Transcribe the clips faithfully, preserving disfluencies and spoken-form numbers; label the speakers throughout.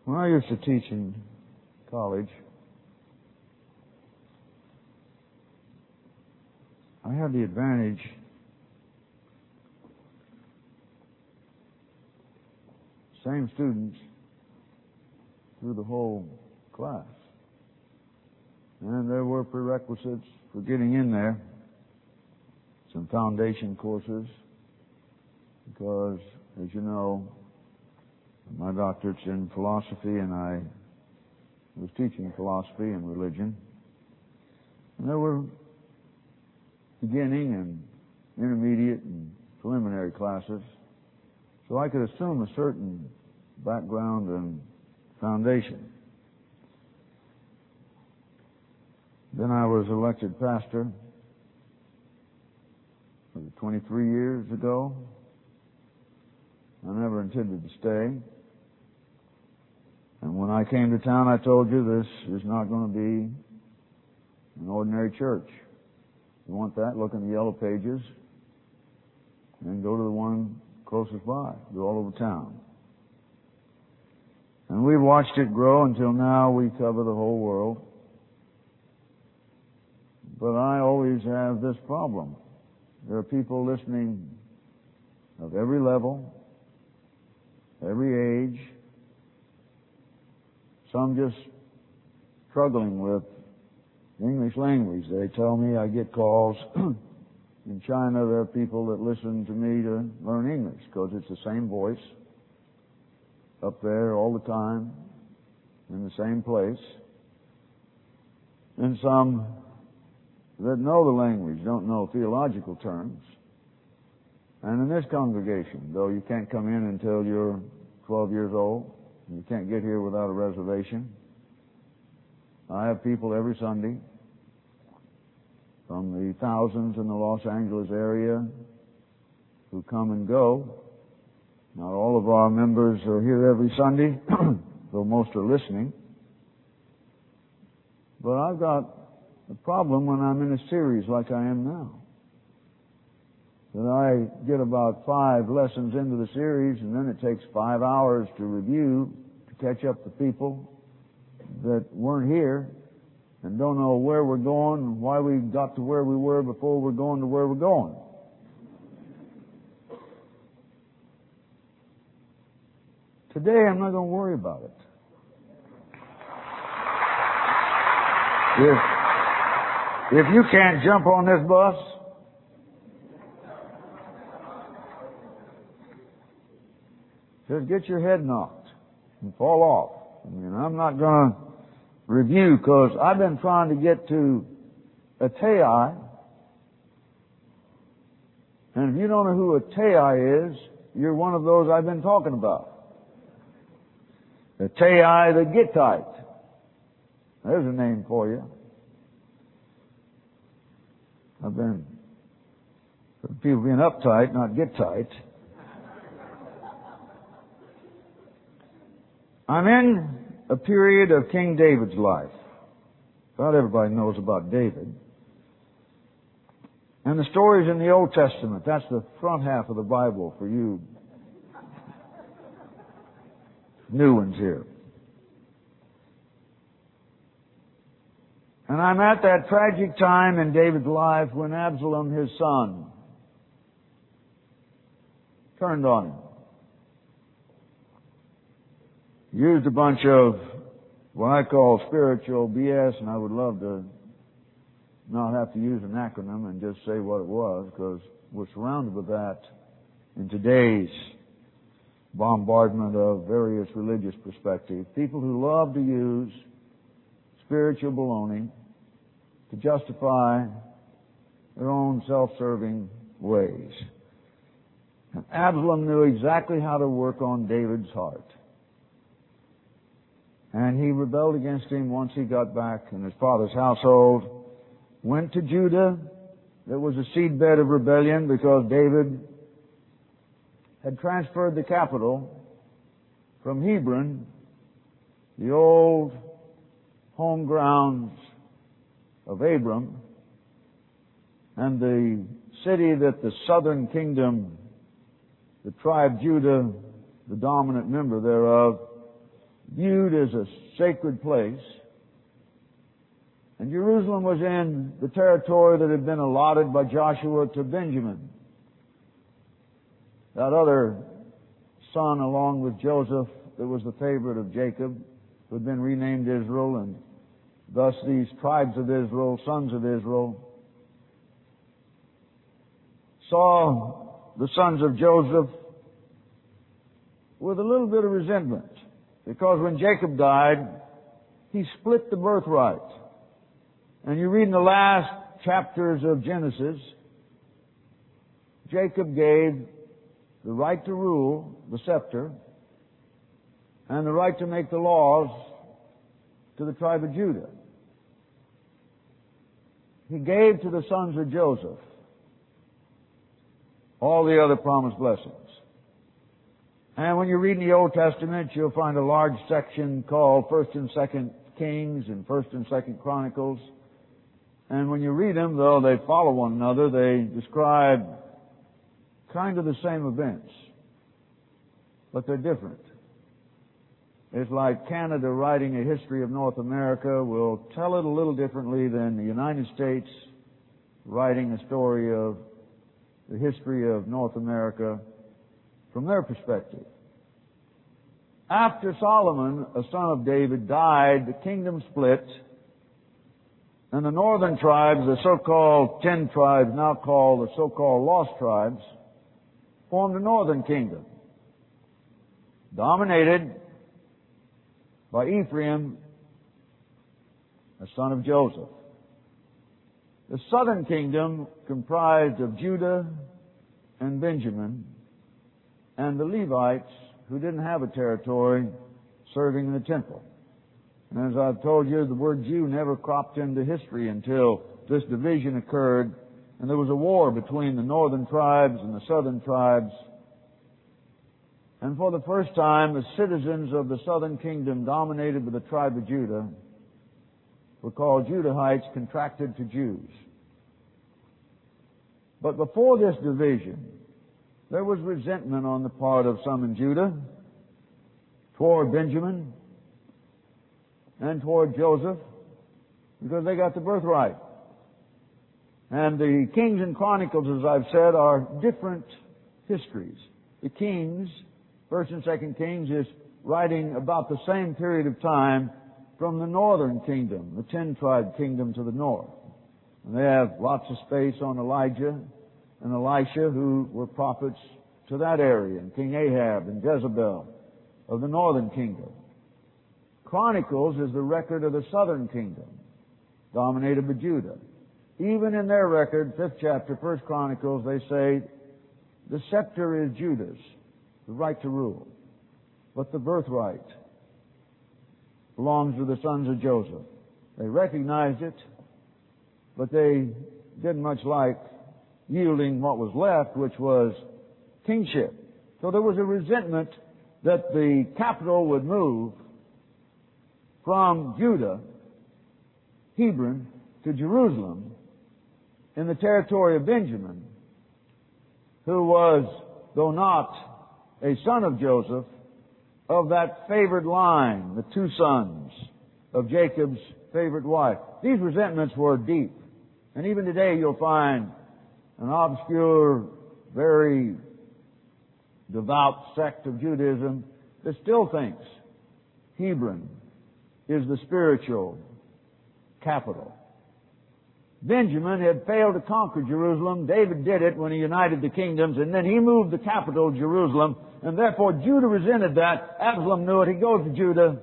Speaker 1: When I used to teach in college, I had the advantage same students through the whole class. And there were prerequisites for getting in there, some foundation courses, because, as you know, my doctorate's in philosophy, and I was teaching philosophy and religion. And there were beginning and intermediate and preliminary classes, so I could assume a certain background and foundation. Then I was elected pastor twenty-three years ago. I never intended to stay. And when I came to town, I told you this is not going to be an ordinary church. You want that? Look in the yellow pages and go to the one closest by. They're all over town. And we've watched it grow until now we cover the whole world. But I always have this problem. There are people listening of every level, every age, some just struggling with English language. They tell me, I get calls in China, there are people that listen to me to learn English because it's the same voice up there all the time in the same place. And some that know the language don't know theological terms. And in this congregation, though you can't come in until you're twelve years old, and you can't get here without a reservation, I have people every Sunday from the thousands in the Los Angeles area who come and go. Not all of our members are here every Sunday, though most are listening. But I've got a problem when I'm in a series like I am now. That I get about five lessons into the series, and then it takes five hours to review, to catch up the people that weren't here and don't know where we're going and why we got to where we were before we're going to where we're going. Today, I'm not going to worry about it. If, if you can't jump on this bus, just get your head knocked and fall off. I mean, I'm not going to review because I've been trying to get to Atai. And if you don't know who Atai is, you're one of those I've been talking about. Atai the Gittite. There's a name for you. I've been, for people being uptight, not Gittite. I'm in a period of King David's life. About everybody knows about David. And the stories in the Old Testament, that's the front half of the Bible for you new ones here. And I'm at that tragic time in David's life when Absalom, his son, turned on him. Used a bunch of what I call spiritual B S, and I would love to not have to use an acronym and just say what it was, because we're surrounded with that in today's bombardment of various religious perspectives. People who love to use spiritual baloney to justify their own self-serving ways. And Absalom knew exactly how to work on David's heart. And he rebelled against him once he got back in his father's household, went to Judah. There was a seedbed of rebellion because David had transferred the capital from Hebron, the old home grounds of Abram, and the city that the southern kingdom, the tribe Judah, the dominant member thereof, viewed as a sacred place. And Jerusalem was in the territory that had been allotted by Joshua to Benjamin. That other son, along with Joseph, that was the favorite of Jacob, who had been renamed Israel, and thus these tribes of Israel, sons of Israel, saw the sons of Joseph with a little bit of resentment, because when Jacob died, he split the birthright. And you read in the last chapters of Genesis, Jacob gave the right to rule, the scepter, and the right to make the laws to the tribe of Judah. He gave to the sons of Joseph all the other promised blessings. And when you read in the Old Testament, you'll find a large section called First and Second Kings and First and Second Chronicles. And when you read them, though they follow one another, they describe kind of the same events, but they're different. It's like Canada writing a history of North America will tell it a little differently than the United States writing a story of the history of North America from their perspective. After Solomon, a son of David, died, the kingdom split, and the northern tribes, the so-called ten tribes, now called the so-called lost tribes, formed a northern kingdom, dominated by Ephraim, a son of Joseph. The southern kingdom comprised of Judah and Benjamin, and the Levites, who didn't have a territory, serving in the temple. And as I've told you, the word Jew never cropped into history until this division occurred, and there was a war between the northern tribes and the southern tribes. And for the first time, the citizens of the southern kingdom, dominated by the tribe of Judah, were called Judahites, contracted to Jews. But before this division, there was resentment on the part of some in Judah toward Benjamin and toward Joseph, because they got the birthright. And the Kings and Chronicles, as I've said, are different histories. The Kings, First and Second Kings, is writing about the same period of time from the northern kingdom, the ten-tribe kingdom to the north. And they have lots of space on Elijah and Elisha, who were prophets to that area, and King Ahab and Jezebel of the northern kingdom. Chronicles is the record of the southern kingdom, dominated by Judah. Even in their record, fifth chapter, First Chronicles, they say the scepter is Judah's, the right to rule, but the birthright belongs to the sons of Joseph. They recognized it, but they didn't much like yielding what was left, which was kingship. So there was a resentment that the capital would move from Judah, Hebron, to Jerusalem in the territory of Benjamin, who was, though not a son of Joseph, of that favored line, the two sons of Jacob's favorite wife. These resentments were deep. And even today you'll find an obscure, very devout sect of Judaism that still thinks Hebron is the spiritual capital. Benjamin had failed to conquer Jerusalem. David did it when he united the kingdoms, and then he moved the capital to Jerusalem, and therefore Judah resented that. Absalom knew it. He goes to Judah,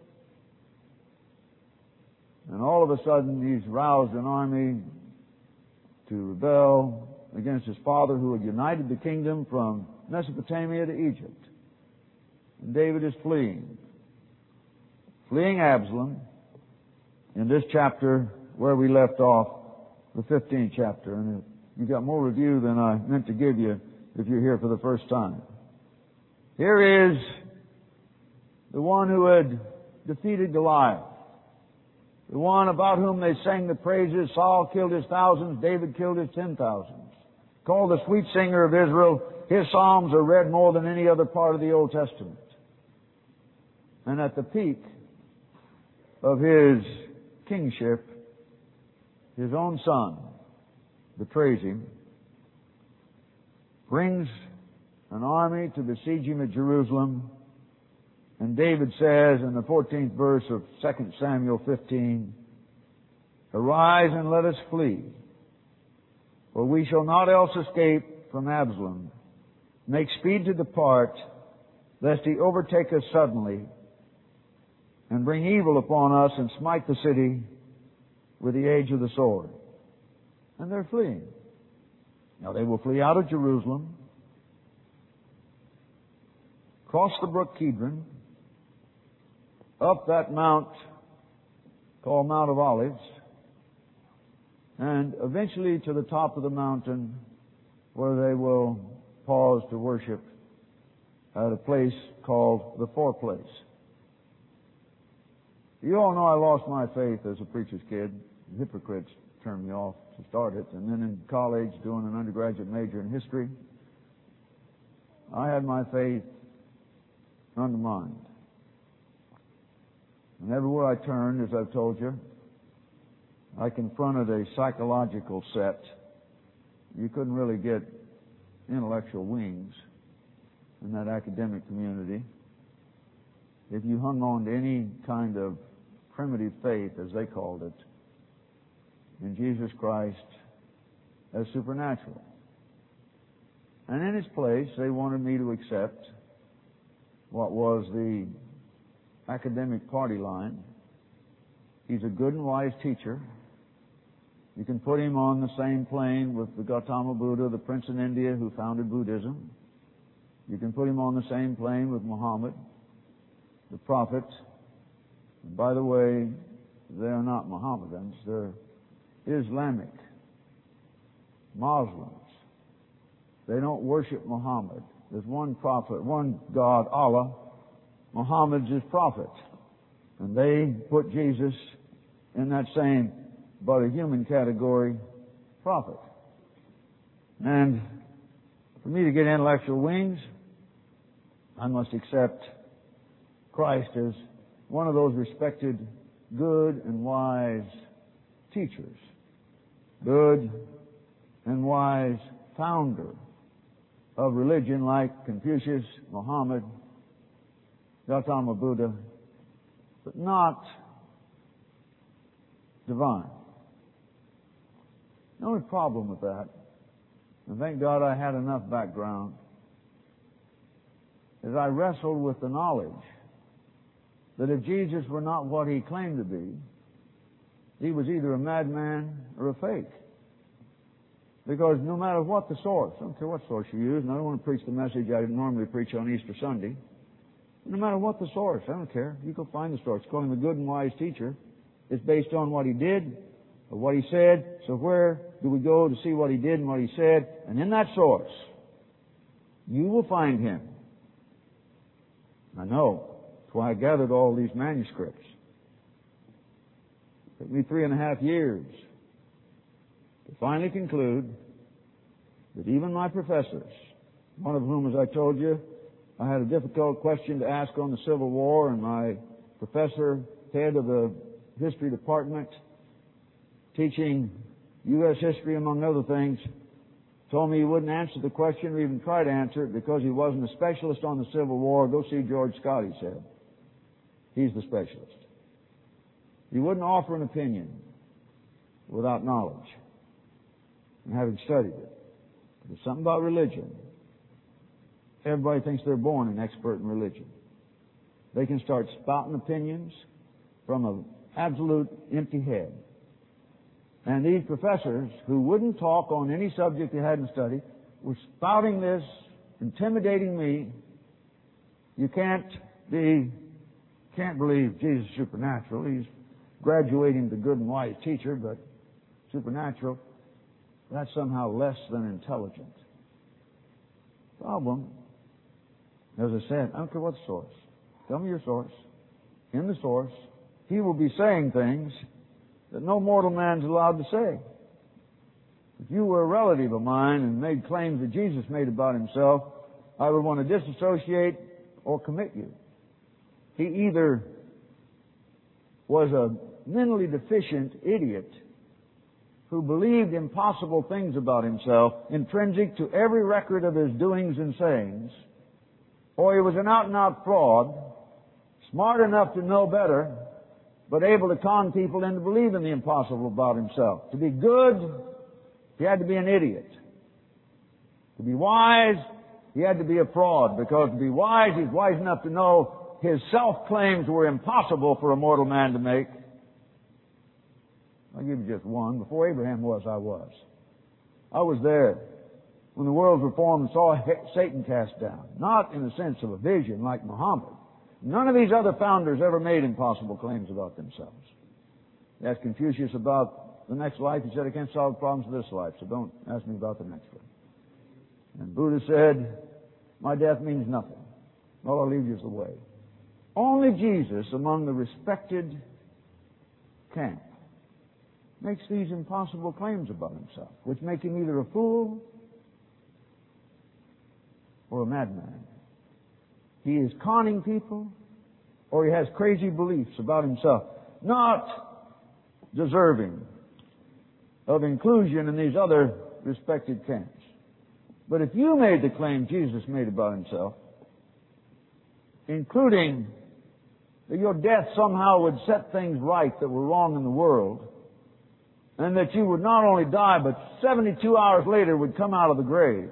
Speaker 1: and all of a sudden he's roused an army to rebel against his father, who had united the kingdom from Mesopotamia to Egypt. And David is fleeing. Fleeing Absalom in this chapter where we left off, the fifteenth chapter. And you got more review than I meant to give you if you're here for the first time. Here is the one who had defeated Goliath. The one about whom they sang the praises. Saul killed his thousands, David killed his ten thousands. Called the sweet singer of Israel. His psalms are read more than any other part of the Old Testament. and at the peak of his kingship, his own son betrays him, brings an army to besiege him at Jerusalem, and David says in the fourteenth verse of Second Samuel fifteen, "Arise and let us flee, for we shall not else escape from Absalom. Make speed to depart, lest he overtake us suddenly, and bring evil upon us, and smite the city with the edge of the sword." And they're fleeing. Now they will flee out of Jerusalem, cross the brook Kidron, up that mount called Mount of Olives, and eventually to the top of the mountain where they will pause to worship at a place called the Four Place. You all know I lost my faith as a preacher's kid. The hypocrites turned me off to start it. And then in college, doing an undergraduate major in history, I had my faith undermined. And everywhere I turned, as I've told you, I confronted a psychological set. You couldn't really get intellectual wings in that academic community if you hung on to any kind of primitive faith, as they called it, in Jesus Christ as supernatural. And in its place, they wanted me to accept what was the academic party line. He's a good and wise teacher. You can put him on the same plane with the Gautama Buddha, the prince in India who founded Buddhism. You can put him on the same plane with Muhammad, the prophet. And by the way, they're not Mohammedans, they're Islamic, Muslims. They don't worship Muhammad. There's one prophet, one God, Allah. Muhammad's his prophet. And they put Jesus in that same, but a human category, prophet. And for me to get intellectual wings, I must accept Christ as one of those respected, good and wise teachers. Good and wise founder of religion like Confucius, Muhammad, Gautama Buddha, but not divine. The only problem with that, and thank God I had enough background, is I wrestled with the knowledge that if Jesus were not what he claimed to be, he was either a madman or a fake. Because no matter what the source, I don't care what source you use, and I don't want to preach the message I normally preach on Easter Sunday. No matter what the source, I don't care. You go find the source. Call him a good and wise teacher. It's based on what he did or what he said. So where do we go to see what he did and what he said? And in that source, you will find him. I know. That's why I gathered all these manuscripts. It took me three and a half years to finally conclude that even my professors, one of whom, as I told you, I had a difficult question to ask on the Civil War, and my professor, head of the history department, teaching U S history among other things, told me he wouldn't answer the question or even try to answer it because he wasn't a specialist on the Civil War. Go see George Scott, he said. He's the specialist. He wouldn't offer an opinion without knowledge and having studied it. There's something about religion. Everybody thinks they're born an expert in religion. They can start spouting opinions from an absolute empty head. And these professors, who wouldn't talk on any subject they hadn't studied, were spouting this, intimidating me. You can't be, can't believe Jesus is supernatural. He's graduating to good and wise teacher, but supernatural, that's somehow less than intelligent. Problem, as I said, I don't care what the source. Tell me your source. In the source, he will be saying things that no mortal man's allowed to say. If you were a relative of mine and made claims that Jesus made about himself, I would want to disassociate or commit you. he either was a mentally deficient idiot who believed impossible things about himself, intrinsic to every record of his doings and sayings, or he was an out-and-out fraud, smart enough to know better, but able to con people into believing the impossible about himself. To be good, he had to be an idiot. To be wise, he had to be a fraud, because to be wise, he's wise enough to know his self-claims were impossible for a mortal man to make. I'll give you just one. Before Abraham was, I was. I was there when the world was reformed and saw Satan cast down. Not in the sense of a vision like Muhammad. None of these other founders ever made impossible claims about themselves. They asked Confucius about the next life. He said, I can't solve the problems of this life, so don't ask me about the next one. And Buddha said, my death means nothing. All I'll leave you is the way. Only Jesus, among the respected camp, makes these impossible claims about himself, which make him either a fool or a madman. He is conning people, or he has crazy beliefs about himself, not deserving of inclusion in these other respected camps. But if you made the claim Jesus made about himself, including that your death somehow would set things right that were wrong in the world, and that you would not only die, but seventy-two hours later would come out of the grave.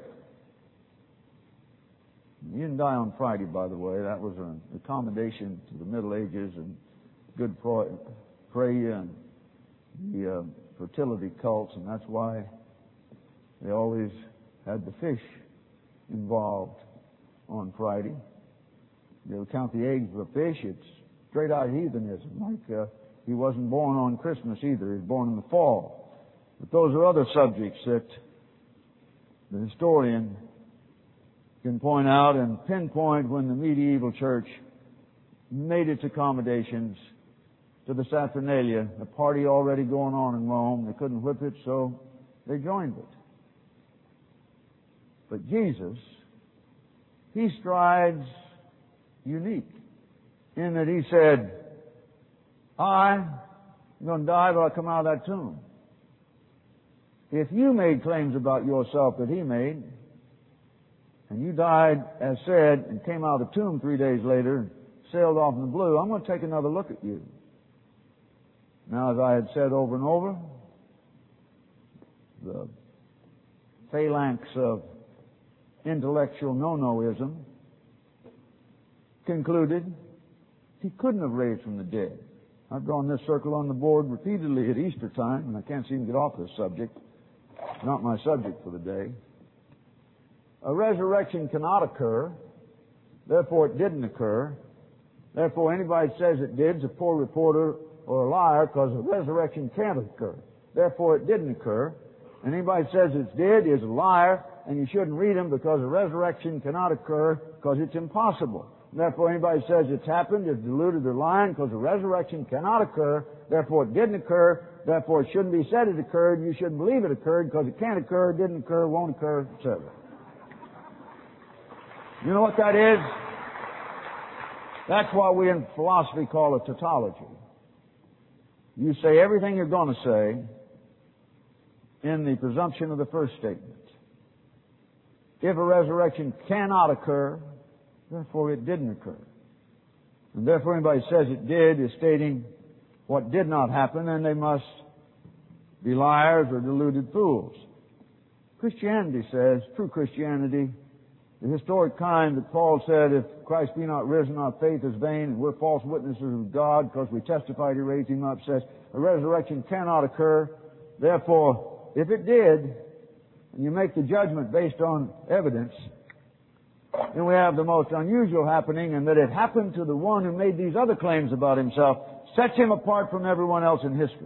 Speaker 1: You didn't die on Friday, by the way. That was an accommodation to the Middle Ages and Good Friday and the uh, fertility cults, and that's why they always had the fish involved on Friday. You count the eggs of a fish, it's straight out heathenism. Like uh, he wasn't born on Christmas either. He was born in the fall. But those are other subjects that the historian can point out and pinpoint when the medieval church made its accommodations to the Saturnalia, a party already going on in Rome. They couldn't whip it, so they joined it. But Jesus, he strides unique in that he said, I'm going to die, but I'll come out of that tomb. If you made claims about yourself that he made, and you died as said and came out of the tomb three days later and sailed off in the blue, I'm going to take another look at you. Now, as I had said over and over, the phalanx of intellectual no-noism concluded he couldn't have raised from the dead. I've drawn this circle on the board repeatedly at Easter time, and I can't seem to get off this subject. It's not my subject for the day. A resurrection cannot occur, therefore it didn't occur. Therefore anybody that says it did is a poor reporter or a liar, because a resurrection can't occur. Therefore it didn't occur. And anybody that says it did is a liar, and you shouldn't read them, because a resurrection cannot occur because it's impossible. Therefore anybody that says it's happened is deluded or lying, because a resurrection cannot occur. Therefore it didn't occur. Therefore it shouldn't be said it occurred. You shouldn't believe it occurred, because it can't occur, didn't occur, won't occur, et cetera. You know what that is? That's why we in philosophy call it tautology. You say everything you're going to say in the presumption of the first statement. If a resurrection cannot occur, therefore it didn't occur. And therefore anybody who says it did is stating what did not happen, and they must be liars or deluded fools. Christianity says, true Christianity, the historic kind that Paul said, if Christ be not risen, our faith is vain, and we're false witnesses of God because we testified he raised him up, says a resurrection cannot occur. Therefore, if it did, and you make the judgment based on evidence, then we have the most unusual happening, and that it happened to the one who made these other claims about himself sets him apart from everyone else in history.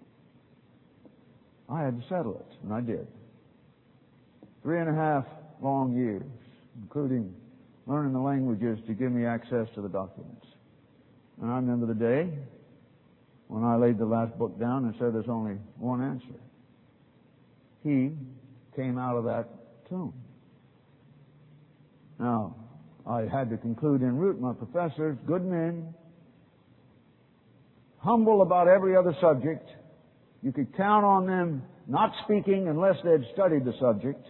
Speaker 1: I had to settle it, and I did. Three and a half long years, including learning the languages to give me access to the documents. And I remember the day when I laid the last book down and said there's only one answer. He came out of that tomb. Now, I had to conclude en route, my professors, good men, humble about every other subject. You could count on them not speaking unless they'd studied the subject.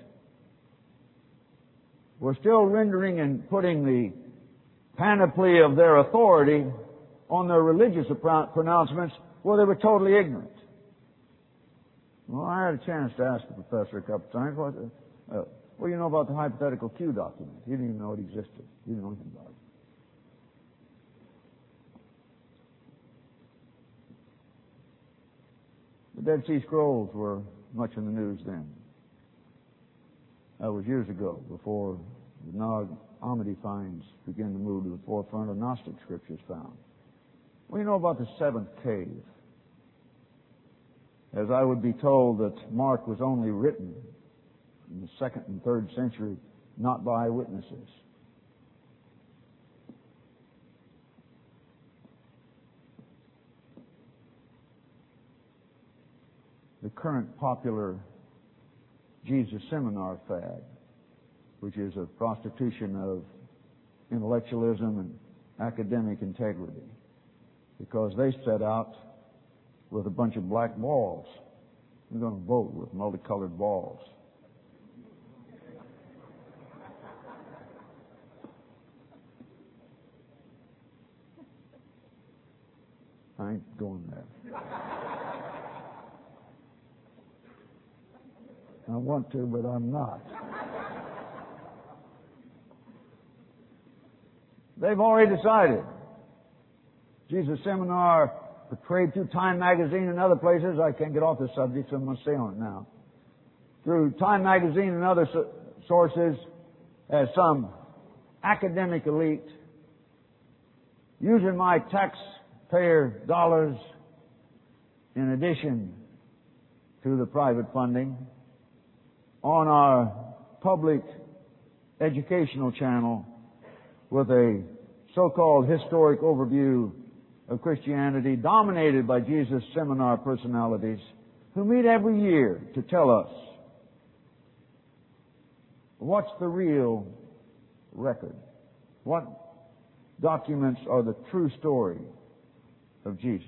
Speaker 1: Were still rendering and putting the panoply of their authority on their religious pronouncements where they were totally ignorant. Well, I had a chance to ask the professor a couple of times, what, uh, what do you know about the hypothetical Q document? He didn't even know it existed. He didn't know anything about it. The Dead Sea Scrolls were much in the news then. That was years ago, before the Nag Hammadi finds began to move to the forefront of Gnostic scriptures found. What do you know about the seventh cave? As I would be told that Mark was only written in the second and third century, not by witnesses. The current popular Jesus Seminar fad, which is a prostitution of intellectualism and academic integrity, because they set out with a bunch of black balls. We're going to vote with multicolored balls. I ain't going there. I want to, but I'm not. They've already decided. Jesus Seminar, portrayed through Time Magazine and other places. I can't get off this subject, so I'm going to stay on it now. Through Time Magazine and other so- sources, as some academic elite, using my taxpayer dollars in addition to the private funding, on our public educational channel with a so-called historic overview of Christianity dominated by Jesus Seminar personalities who meet every year to tell us what's the real record, what documents are the true story of Jesus.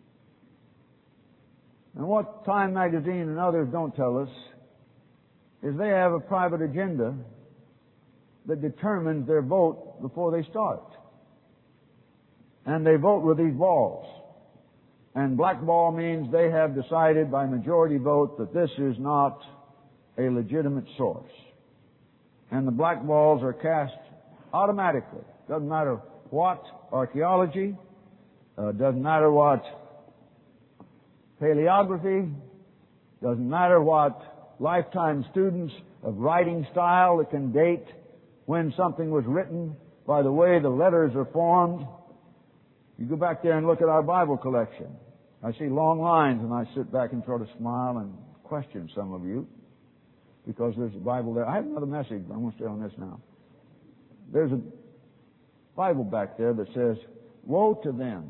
Speaker 1: And what Time Magazine and others don't tell us is they have a private agenda that determines their vote before they start. And they vote with these balls. And black ball means they have decided by majority vote that this is not a legitimate source. And the black balls are cast automatically. Doesn't matter what archaeology, uh, doesn't matter what paleography, doesn't matter what lifetime students of writing style that can date when something was written by the way the letters are formed. You go back there and look at our Bible collection. I see long lines and I sit back and sort of smile and question some of you because there's a Bible there. I have another message, but I'm going to stay on this now. There's a Bible back there that says, "Woe to them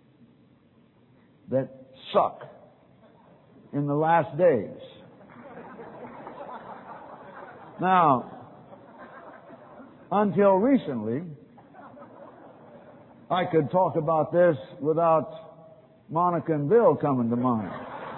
Speaker 1: that suck in the last days." Now, until recently, I could talk about this without Monica and Bill coming to mind.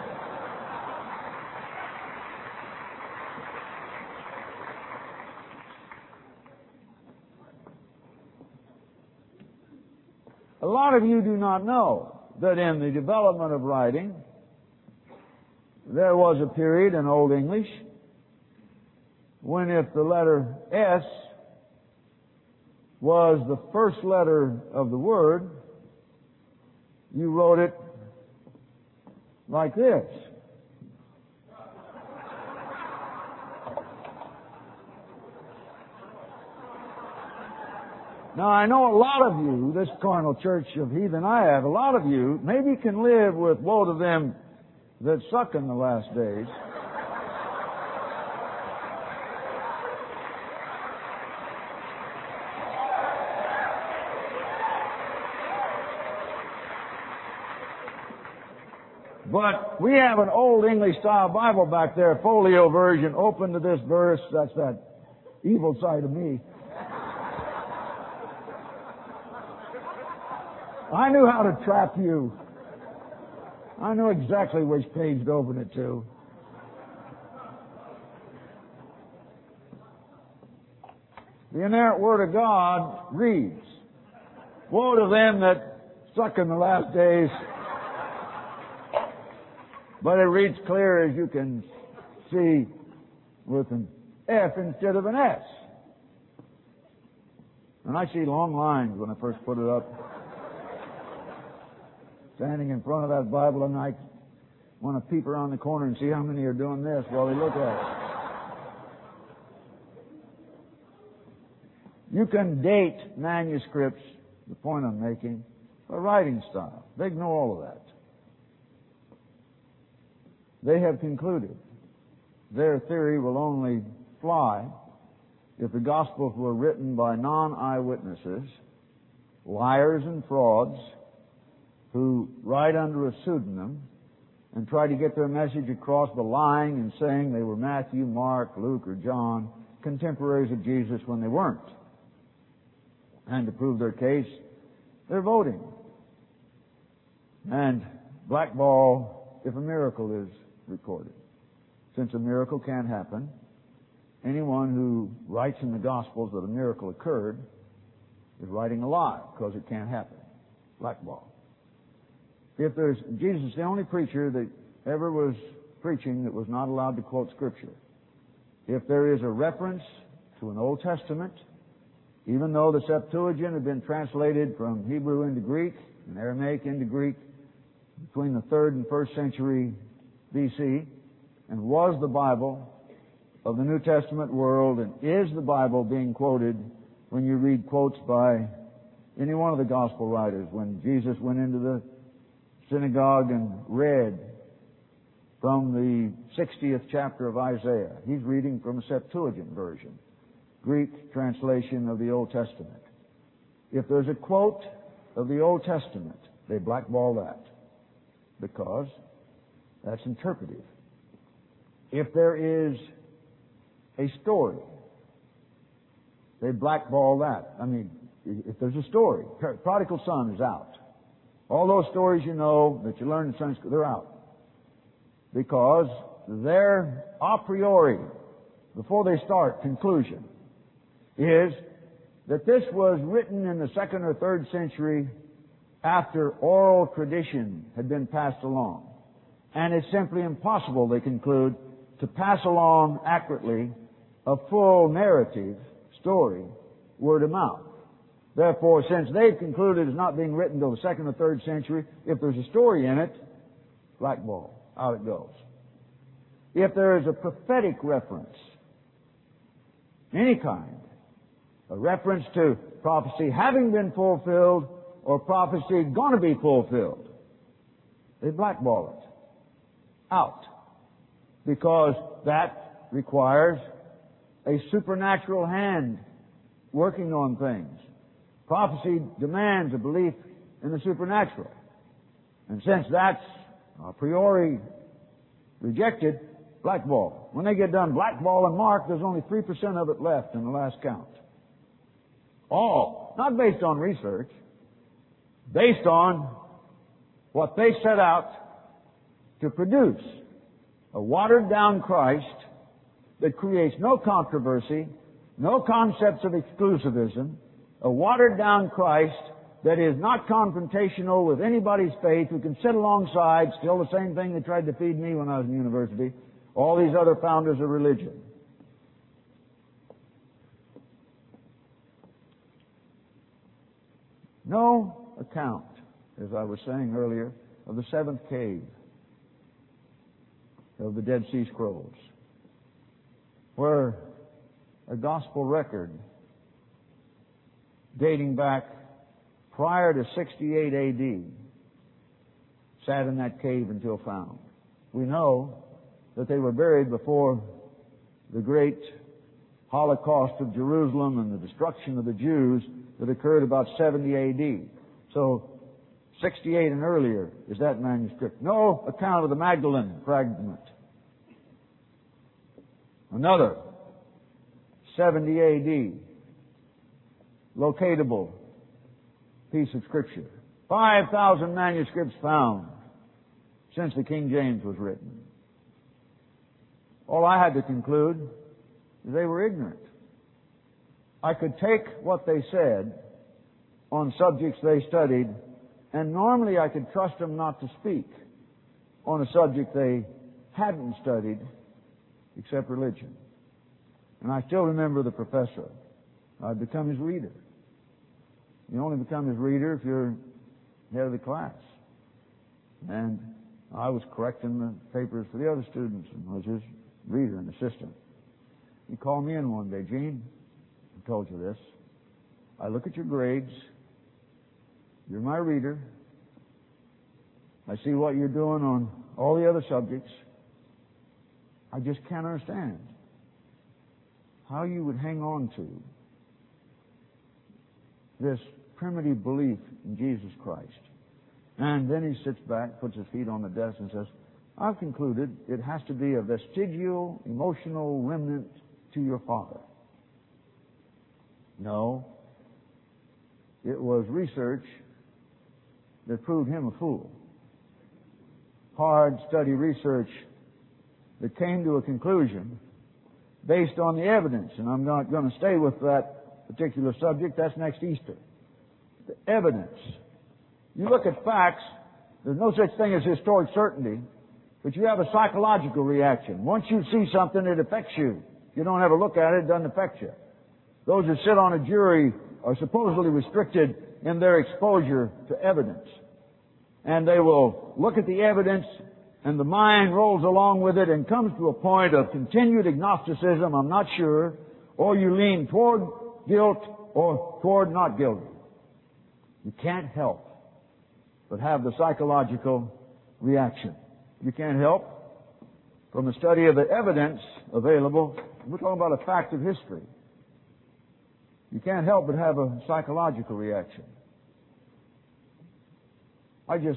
Speaker 1: A lot of you do not know that in the development of writing, there was a period in Old English when if the letter S was the first letter of the word, you wrote it like this. Now, I know a lot of you, this carnal church of heathen I have, a lot of you maybe can live with woe to them that suck in the last days. But we have an old English style Bible back there, folio version, open to this verse. That's that evil side of me. I knew how to trap you. I knew exactly which page to open it to. The inerrant Word of God reads, "Woe to them that suck in the last days." But it reads clear, as you can see, with an F instead of an S. And I see long lines when I first put it up. Standing in front of that Bible, and I want to peep around the corner and see how many are doing this while they look at it. You can date manuscripts, the point I'm making, by writing style. They ignore all of that. They have concluded their theory will only fly if the Gospels were written by non-eyewitnesses, liars and frauds, who write under a pseudonym and try to get their message across by lying and saying they were Matthew, Mark, Luke, or John, contemporaries of Jesus when they weren't. And to prove their case, they're voting. And blackball if a miracle is recorded. Since a miracle can't happen, anyone who writes in the Gospels that a miracle occurred is writing a lie, because it can't happen. Blackball. If there's, Jesus is the only preacher that ever was preaching that was not allowed to quote Scripture. If there is a reference to an Old Testament, even though the Septuagint had been translated from Hebrew into Greek and Aramaic into Greek between the third and first century B C, and was the Bible of the New Testament world, and is the Bible being quoted when you read quotes by any one of the Gospel writers. When Jesus went into the synagogue and read from the sixtieth chapter of Isaiah, he's reading from a Septuagint version, Greek translation of the Old Testament. If there's a quote of the Old Testament, they blackball that, because that's interpretive. If there is a story, they blackball that. I mean, if there's a story, prodigal son is out. All those stories you know that you learned in Sunday school, they're out. Because their a priori, before they start, conclusion is that this was written in the second or third century after oral tradition had been passed along. And it's simply impossible, they conclude, to pass along accurately a full narrative story, word of mouth. Therefore, since they've concluded it's not being written till the second or third century, if there's a story in it, blackball, out it goes. If there is a prophetic reference, any kind, a reference to prophecy having been fulfilled or prophecy going to be fulfilled, they blackball it out, because that requires a supernatural hand working on things. Prophecy demands a belief in the supernatural. And since that's a priori rejected, blackball. When they get done blackball and Mark, there's only three percent of it left in the last count. All. Not based on research. Based on what they set out to produce. A watered-down Christ that creates no controversy, no concepts of exclusivism, a watered-down Christ that is not confrontational with anybody's faith, who can sit alongside, still the same thing they tried to feed me when I was in university, all these other founders of religion. No account, as I was saying earlier, of the seventh cave of the Dead Sea Scrolls, where a gospel record dating back prior to sixty-eight A D sat in that cave until found. We know that they were buried before the great Holocaust of Jerusalem and the destruction of the Jews that occurred about seventy A D. So, sixty-eight and earlier is that manuscript. No account of the Magdalene fragment. Another, seventy A D, locatable piece of Scripture. five thousand manuscripts found since the King James was written. All I had to conclude is they were ignorant. I could take what they said on subjects they studied, and normally I could trust them not to speak on a subject they hadn't studied except religion. And I still remember the professor. I'd become his reader. You only become his reader if you're head of the class. And I was correcting the papers for the other students and was his reader and assistant. He called me in one day, Gene, I told you this. I look at your grades. You're my reader. I see what you're doing on all the other subjects. I just can't understand how you would hang on to this primitive belief in Jesus Christ. And then he sits back, puts his feet on the desk and says, I've concluded it has to be a vestigial, emotional remnant to your father. No. It was research that proved him a fool. Hard study research that came to a conclusion based on the evidence. And I'm not going to stay with that particular subject. That's next Easter. The evidence. You look at facts, there's no such thing as historic certainty, but you have a psychological reaction. Once you see something, it affects you. If you don't have a look at it, it doesn't affect you. Those who sit on a jury are supposedly restricted in their exposure to evidence. And they will look at the evidence, and the mind rolls along with it and comes to a point of continued agnosticism, I'm not sure, or you lean toward guilt or toward not guilty. You can't help but have the psychological reaction. You can't help from the study of the evidence available. We're talking about a fact of history. You can't help but have a psychological reaction. I just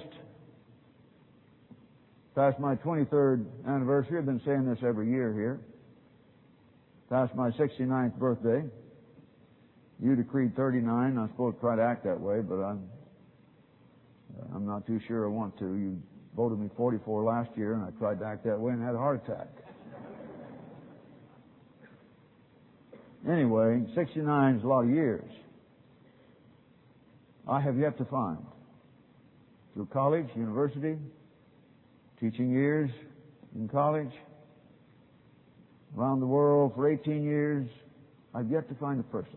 Speaker 1: passed my twenty-third anniversary. I've been saying this every year here. Passed my sixty-ninth birthday. You decreed thirty-nine. I'm supposed to try to act that way, but I'm I'm not too sure I want to. You voted me forty-four last year, and I tried to act that way and had a heart attack. Anyway, sixty-nine is a lot of years. I have yet to find, through college, university, teaching years in college, around the world for eighteen years, I've yet to find a person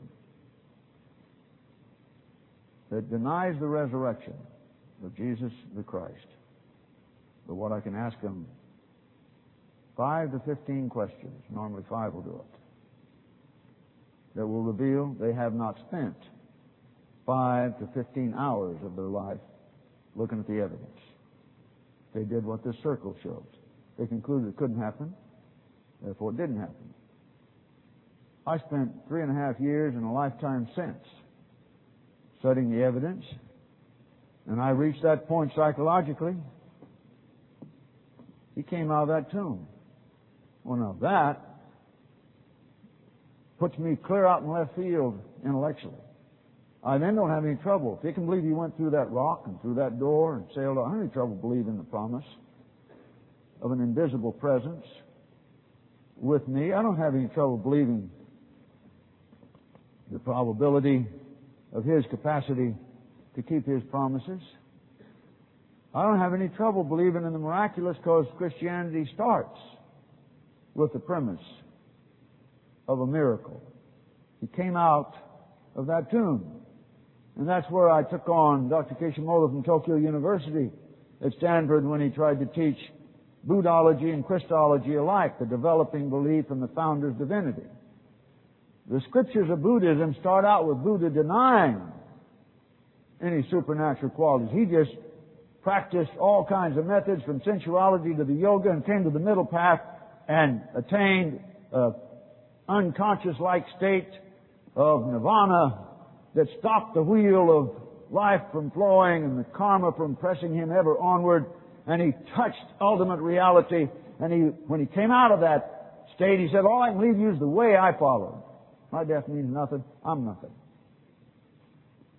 Speaker 1: that denies the resurrection of Jesus the Christ. But what I can ask them, five to fifteen questions, normally five will do it, that will reveal they have not spent five to fifteen hours of their life looking at the evidence. They did what this circle shows. They concluded it couldn't happen, therefore it didn't happen. I spent three and a half years and a lifetime since studying the evidence, and I reached that point psychologically. He came out of that tomb. Well, now that puts me clear out in left field intellectually. I then don't have any trouble. If you can believe he went through that rock and through that door and sailed out, I don't have any trouble believing the promise of an invisible presence with me. I don't have any trouble believing the probability of his capacity to keep his promises. I don't have any trouble believing in the miraculous because Christianity starts with the premise of a miracle. He came out of that tomb. And that's where I took on Doctor Kishimoto from Tokyo University at Stanford when he tried to teach Buddhology and Christology alike, the developing belief in the founder's divinity. The scriptures of Buddhism start out with Buddha denying any supernatural qualities. He just practiced all kinds of methods from sensuality to the yoga and came to the middle path and attained an unconscious-like state of nirvana that stopped the wheel of life from flowing and the karma from pressing him ever onward. And he touched ultimate reality. And he, when he came out of that state, he said, all I can leave you is the way I followed. My death means nothing. I'm nothing.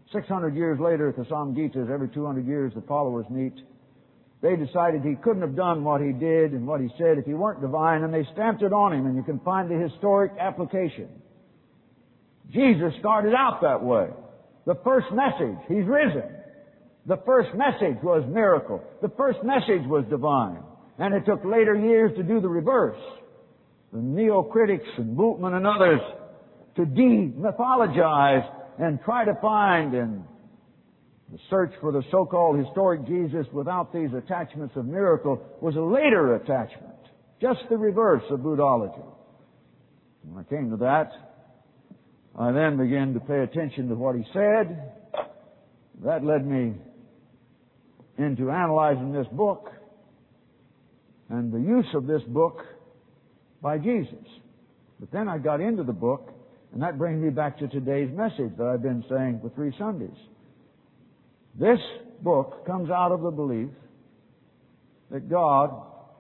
Speaker 1: six hundred years later at the Samhitas, every two hundred years the followers meet. They decided he couldn't have done what he did and what he said if he weren't divine, and they stamped it on him, and you can find the historic application. Jesus started out that way. The first message, He's risen. The first message was miracle. The first message was divine. And it took later years to do the reverse. The neo-critics and Bultmann and others to de-mythologize and try to find in the search for the so-called historic Jesus without these attachments of miracle was a later attachment. Just the reverse of Buddhology. When I came to that, I then began to pay attention to what he said. That led me into analyzing this book and the use of this book by Jesus. But then I got into the book, and that brings me back to today's message that I've been saying for three Sundays. This book comes out of the belief that God,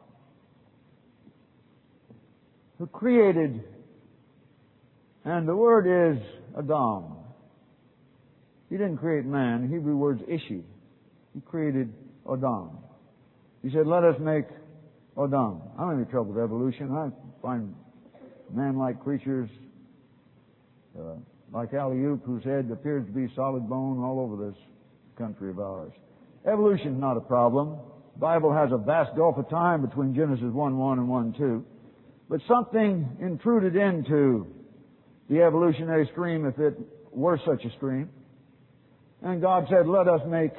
Speaker 1: who created, and the word is Adam. He didn't create man. The Hebrew word's Ishi. He created Adam. He said, let us make Adam. I don't have any trouble with evolution. I find man-like creatures uh, like Alley-oop, whose head appears to be solid bone all over this country of ours. Evolution's not a problem. The Bible has a vast gulf of time between Genesis one one and one two. But something intruded into the evolutionary stream, if it were such a stream. And God said, let us make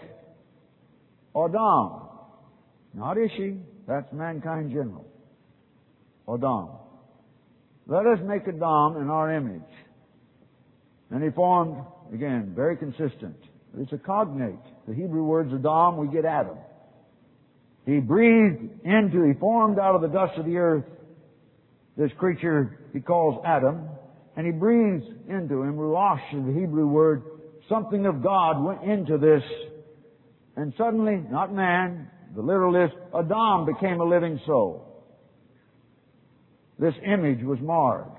Speaker 1: Adam. Not Ishi. That's mankind general. Adam. Let us make Adam in our image. And He formed, again, very consistent. It's a cognate. The Hebrew words Adam, we get Adam. He breathed into, He formed out of the dust of the earth this creature He calls Adam, and He breathes into him, ruach is the Hebrew word, something of God went into this, and suddenly, not man, the literalist, Adam became a living soul. This image was marred.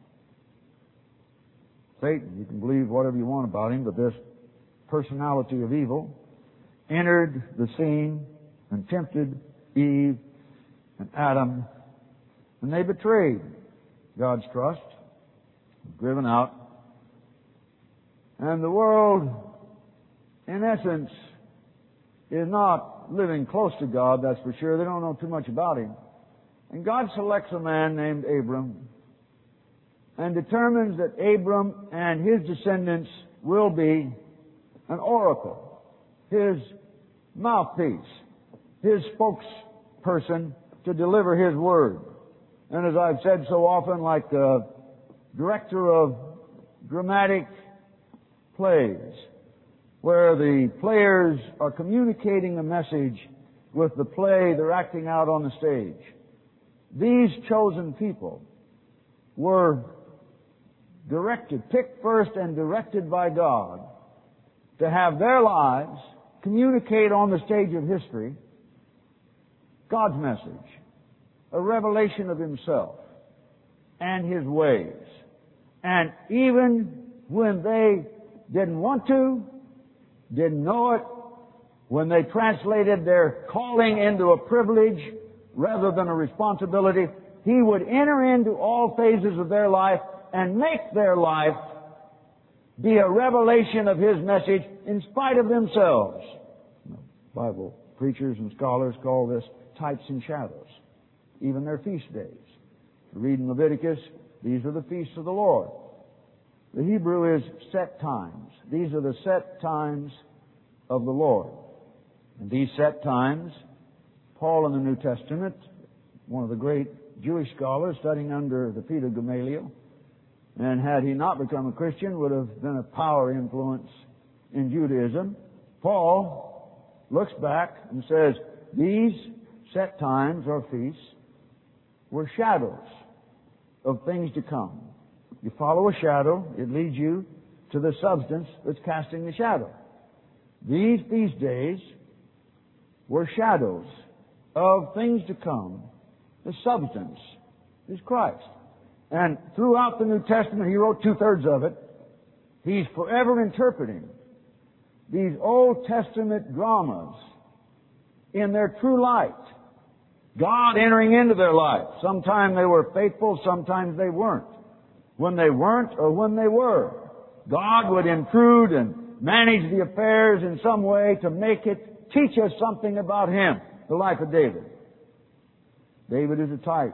Speaker 1: Satan, you can believe whatever you want about him, but this personality of evil entered the scene and tempted Eve and Adam, and they betrayed God's trust, driven out. And the world, in essence, is not living close to God, that's for sure. They don't know too much about Him. And God selects a man named Abram and determines that Abram and his descendants will be an oracle, His mouthpiece, His spokesperson to deliver His word. And as I've said so often, like a director of dramatic plays, where the players are communicating a message with the play they're acting out on the stage. These chosen people were directed, picked first and directed by God to have their lives communicate on the stage of history God's message, a revelation of Himself and His ways. And even when they didn't want to, didn't know it, when they translated their calling into a privilege rather than a responsibility, He would enter into all phases of their life and make their life be a revelation of His message in spite of themselves. Bible preachers and scholars call this types and shadows. Even their feast days. You read in Leviticus, these are the feasts of the Lord. The Hebrew is set times. These are the set times of the Lord. And these set times, Paul in the New Testament, one of the great Jewish scholars studying under the feet of Gamaliel, and had he not become a Christian, would have been a power influence in Judaism. Paul looks back and says, these set times or feasts were shadows of things to come. You follow a shadow, it leads you to the substance that's casting the shadow. These feast days were shadows of things to come. The substance is Christ. And throughout the New Testament, he wrote two-thirds of it, he's forever interpreting these Old Testament dramas in their true light. God entering into their life. Sometimes they were faithful, sometimes they weren't. When they weren't or when they were, God would intrude and manage the affairs in some way to make it teach us something about Him, the life of David. David is a type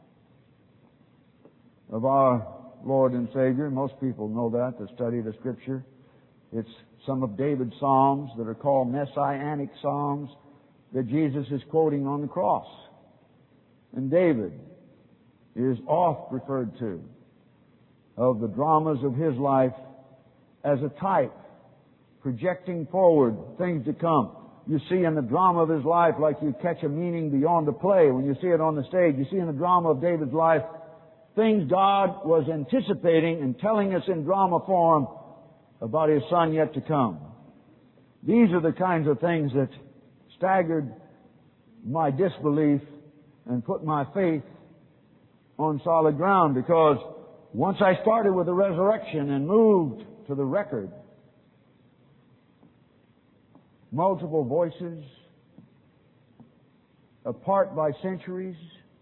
Speaker 1: of our Lord and Savior. Most people know that, that study the Scripture. It's some of David's Psalms that are called Messianic Psalms that Jesus is quoting on the cross. And David is oft referred to of the dramas of his life as a type, projecting forward things to come. You see in the drama of his life, like you catch a meaning beyond the play when you see it on the stage. You see in the drama of David's life things God was anticipating and telling us in drama form about His Son yet to come. These are the kinds of things that staggered my disbelief and put my faith on solid ground, because once I started with the resurrection and moved to the record, multiple voices, apart by centuries,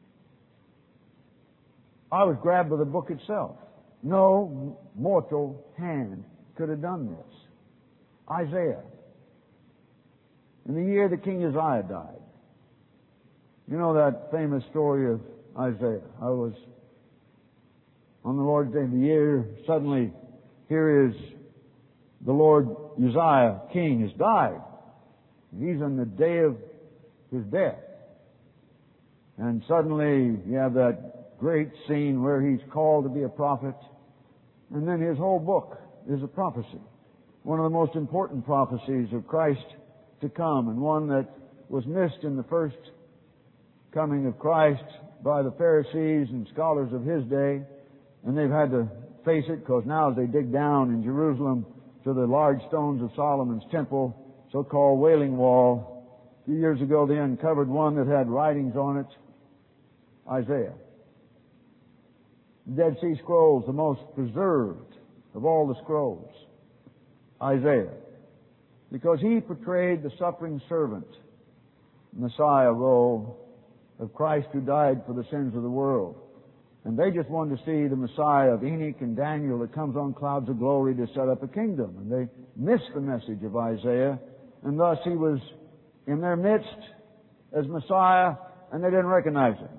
Speaker 1: I was grabbed by the book itself. No mortal hand could have done this. Isaiah. In the year that King Uzziah died. You know that famous story of Isaiah. I was on the Lord's Day of the year. Suddenly, here is the Lord Uzziah, king, has died. He's on the day of his death. And suddenly, you have that great scene where he's called to be a prophet. And then his whole book is a prophecy. One of the most important prophecies of Christ to come, and one that was missed in the first coming of Christ by the Pharisees and scholars of his day. And they've had to face it, because now as they dig down in Jerusalem to the large stones of Solomon's temple, so-called Wailing Wall, a few years ago they uncovered one that had writings on it. Isaiah. The Dead Sea Scrolls, the most preserved of all the scrolls. Isaiah. Because he portrayed the suffering servant, Messiah role of Christ who died for the sins of the world. And they just wanted to see the Messiah of Enoch and Daniel that comes on clouds of glory to set up a kingdom. And they missed the message of Isaiah. And thus he was in their midst as Messiah, and they didn't recognize him.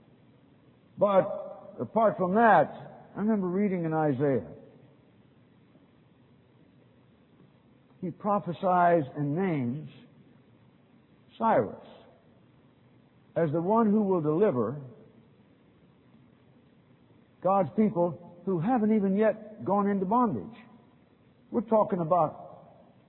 Speaker 1: But apart from that, I remember reading in Isaiah, he prophesies and names Cyrus as the one who will deliver God's people who haven't even yet gone into bondage. We're talking about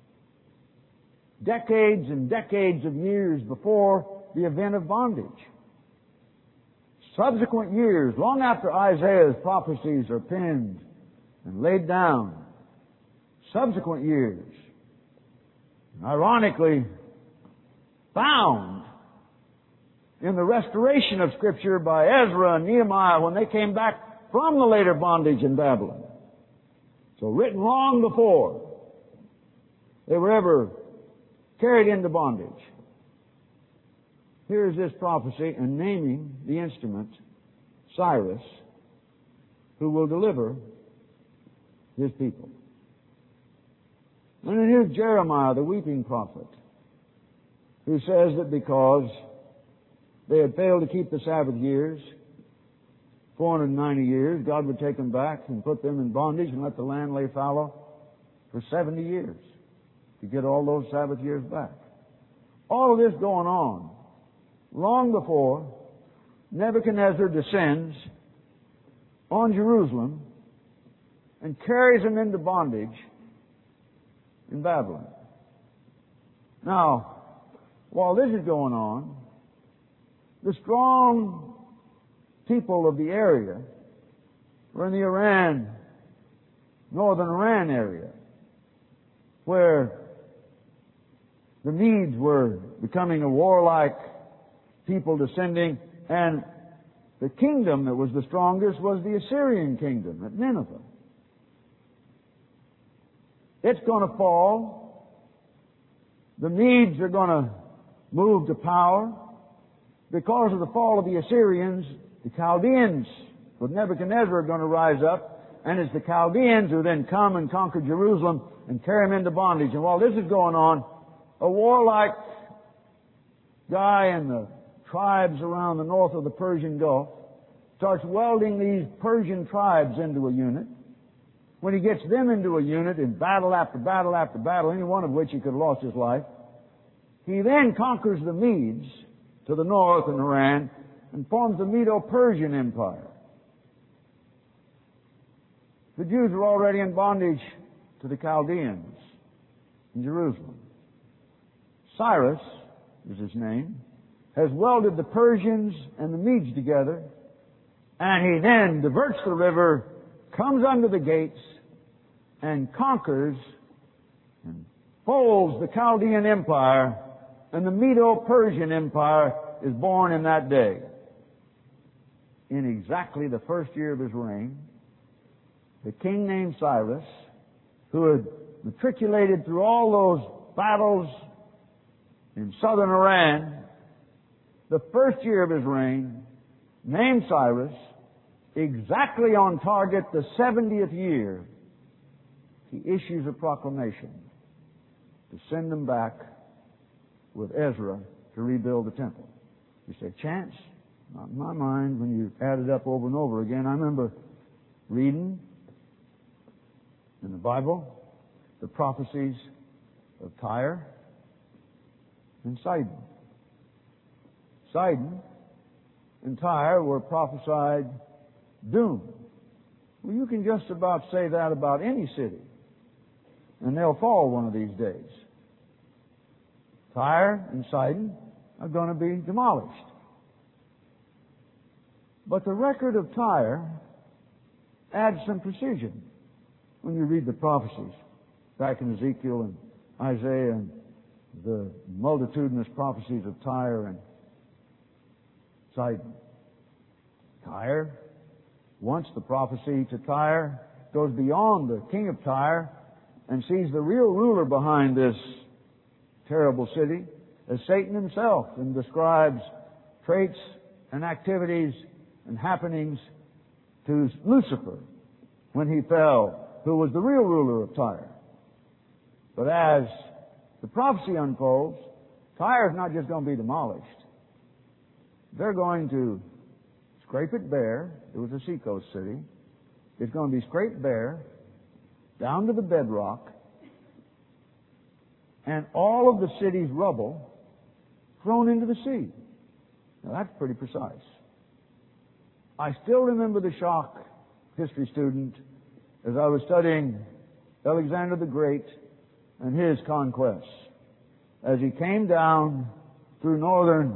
Speaker 1: decades and decades of years before the event of bondage. Subsequent years, long after Isaiah's prophecies are penned and laid down, subsequent years, ironically found in the restoration of Scripture by Ezra and Nehemiah when they came back from the later bondage in Babylon. So written long before they were ever carried into bondage. Here is this prophecy and naming the instrument, Cyrus, who will deliver his people. And then here's Jeremiah, the weeping prophet, who says that because they had failed to keep the Sabbath years, four hundred ninety years, God would take them back and put them in bondage and let the land lay fallow for seventy years to get all those Sabbath years back. All of this going on long before Nebuchadnezzar descends on Jerusalem and carries them into bondage in Babylon. Now, while this is going on, the strong people of the area were in the Iran, northern Iran area, where the Medes were becoming a warlike people descending, and the kingdom that was the strongest was the Assyrian kingdom at Nineveh. It's going to fall The Medes are going to move to power. Because of the fall of the Assyrians, the Chaldeans with Nebuchadnezzar are going to rise up. And it's the Chaldeans who then come and conquer Jerusalem and carry them into bondage. And while this is going on, a warlike guy in the tribes around the north of the Persian Gulf starts welding these Persian tribes into a unit. When he gets them into a unit in battle after battle after battle, any one of which he could have lost his life, he then conquers the Medes to the north in Iran and forms the Medo-Persian Empire. The Jews were already in bondage to the Chaldeans in Jerusalem. Cyrus is his name, has welded the Persians and the Medes together, and he then diverts the river, comes under the gates, and conquers and folds the Chaldean Empire, and the Medo-Persian Empire is born in that day. In exactly the first year of his reign, the king named Cyrus, who had matriculated through all those battles in southern Iran, the first year of his reign, named Cyrus, exactly on target the seventieth year, he issues a proclamation to send them back with Ezra to rebuild the temple. You say, chance? Not in my mind. When you add it up over and over again, I remember reading in the Bible the prophecies of Tyre and Sidon. Sidon and Tyre were prophesied doom. Well, you can just about say that about any city, and they'll fall one of these days. Tyre and Sidon are going to be demolished. But the record of Tyre adds some precision when you read the prophecies back in Ezekiel and Isaiah and the multitudinous prophecies of Tyre and Sidon. Tyre, once the prophecy to Tyre goes beyond the king of Tyre and sees the real ruler behind this terrible city as Satan himself, and describes traits and activities and happenings to Lucifer when he fell, who was the real ruler of Tyre. But as the prophecy unfolds, Tyre is not just going to be demolished. They're going to scrape it bare. It was a seacoast city. It's going to be scraped bare down to the bedrock, and all of the city's rubble thrown into the sea. Now that's pretty precise. I still remember the shock, history student, as I was studying Alexander the Great and his conquests, as he came down through northern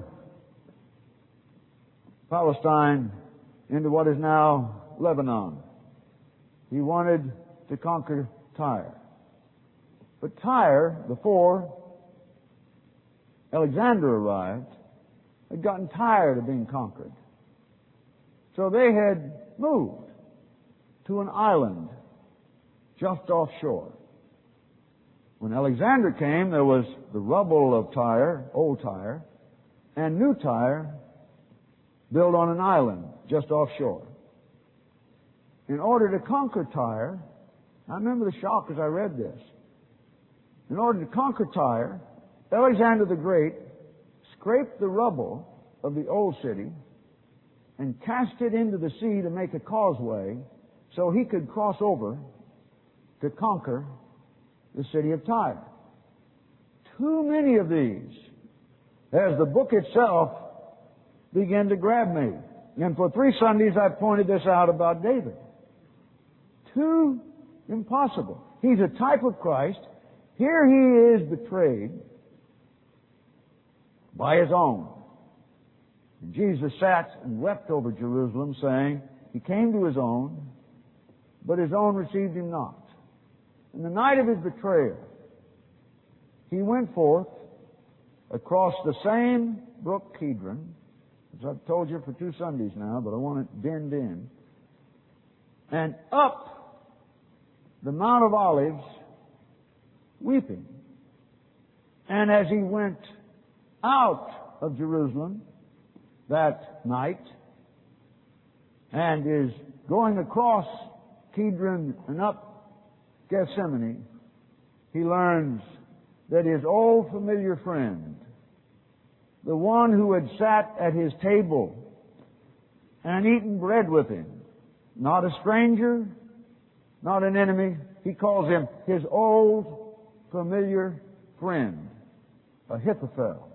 Speaker 1: Palestine into what is now Lebanon. He wanted to conquer Tyre. But Tyre, before Alexander arrived, had gotten tired of being conquered. So they had moved to an island just offshore. When Alexander came, there was the rubble of Tyre, old Tyre, and new Tyre built on an island just offshore. In order to conquer Tyre, I remember the shock as I read this. In order to conquer Tyre, Alexander the Great scraped the rubble of the old city and cast it into the sea to make a causeway so he could cross over to conquer the city of Tyre. Too many of these, as the book itself began to grab me. And for three Sundays I've pointed this out about David. Too impossible. He's a type of Christ. Here he is betrayed by his own. And Jesus sat and wept over Jerusalem, saying, he came to his own, but his own received him not. In the night of his betrayal, he went forth across the same brook Kidron, as I've told you for two Sundays now, but I want it dinned in, and up the Mount of Olives, weeping. And as he went out of Jerusalem that night and is going across Kidron and up Gethsemane, he learns that his old familiar friend, the one who had sat at his table and eaten bread with him, not a stranger, not an enemy, he calls him his old familiar friend, Ahithophel,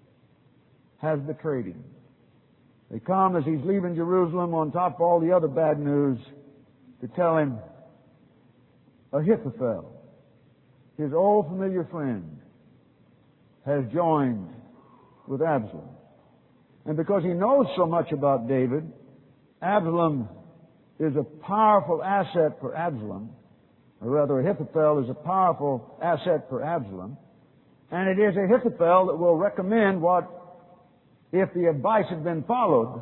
Speaker 1: has betrayed him. They come as he's leaving Jerusalem on top of all the other bad news to tell him Ahithophel, his old familiar friend, has joined with Absalom. And because he knows so much about David, Absalom is a powerful asset for Absalom, or rather Ahithophel is a powerful asset for Absalom, and it is Ahithophel that will recommend what, if the advice had been followed,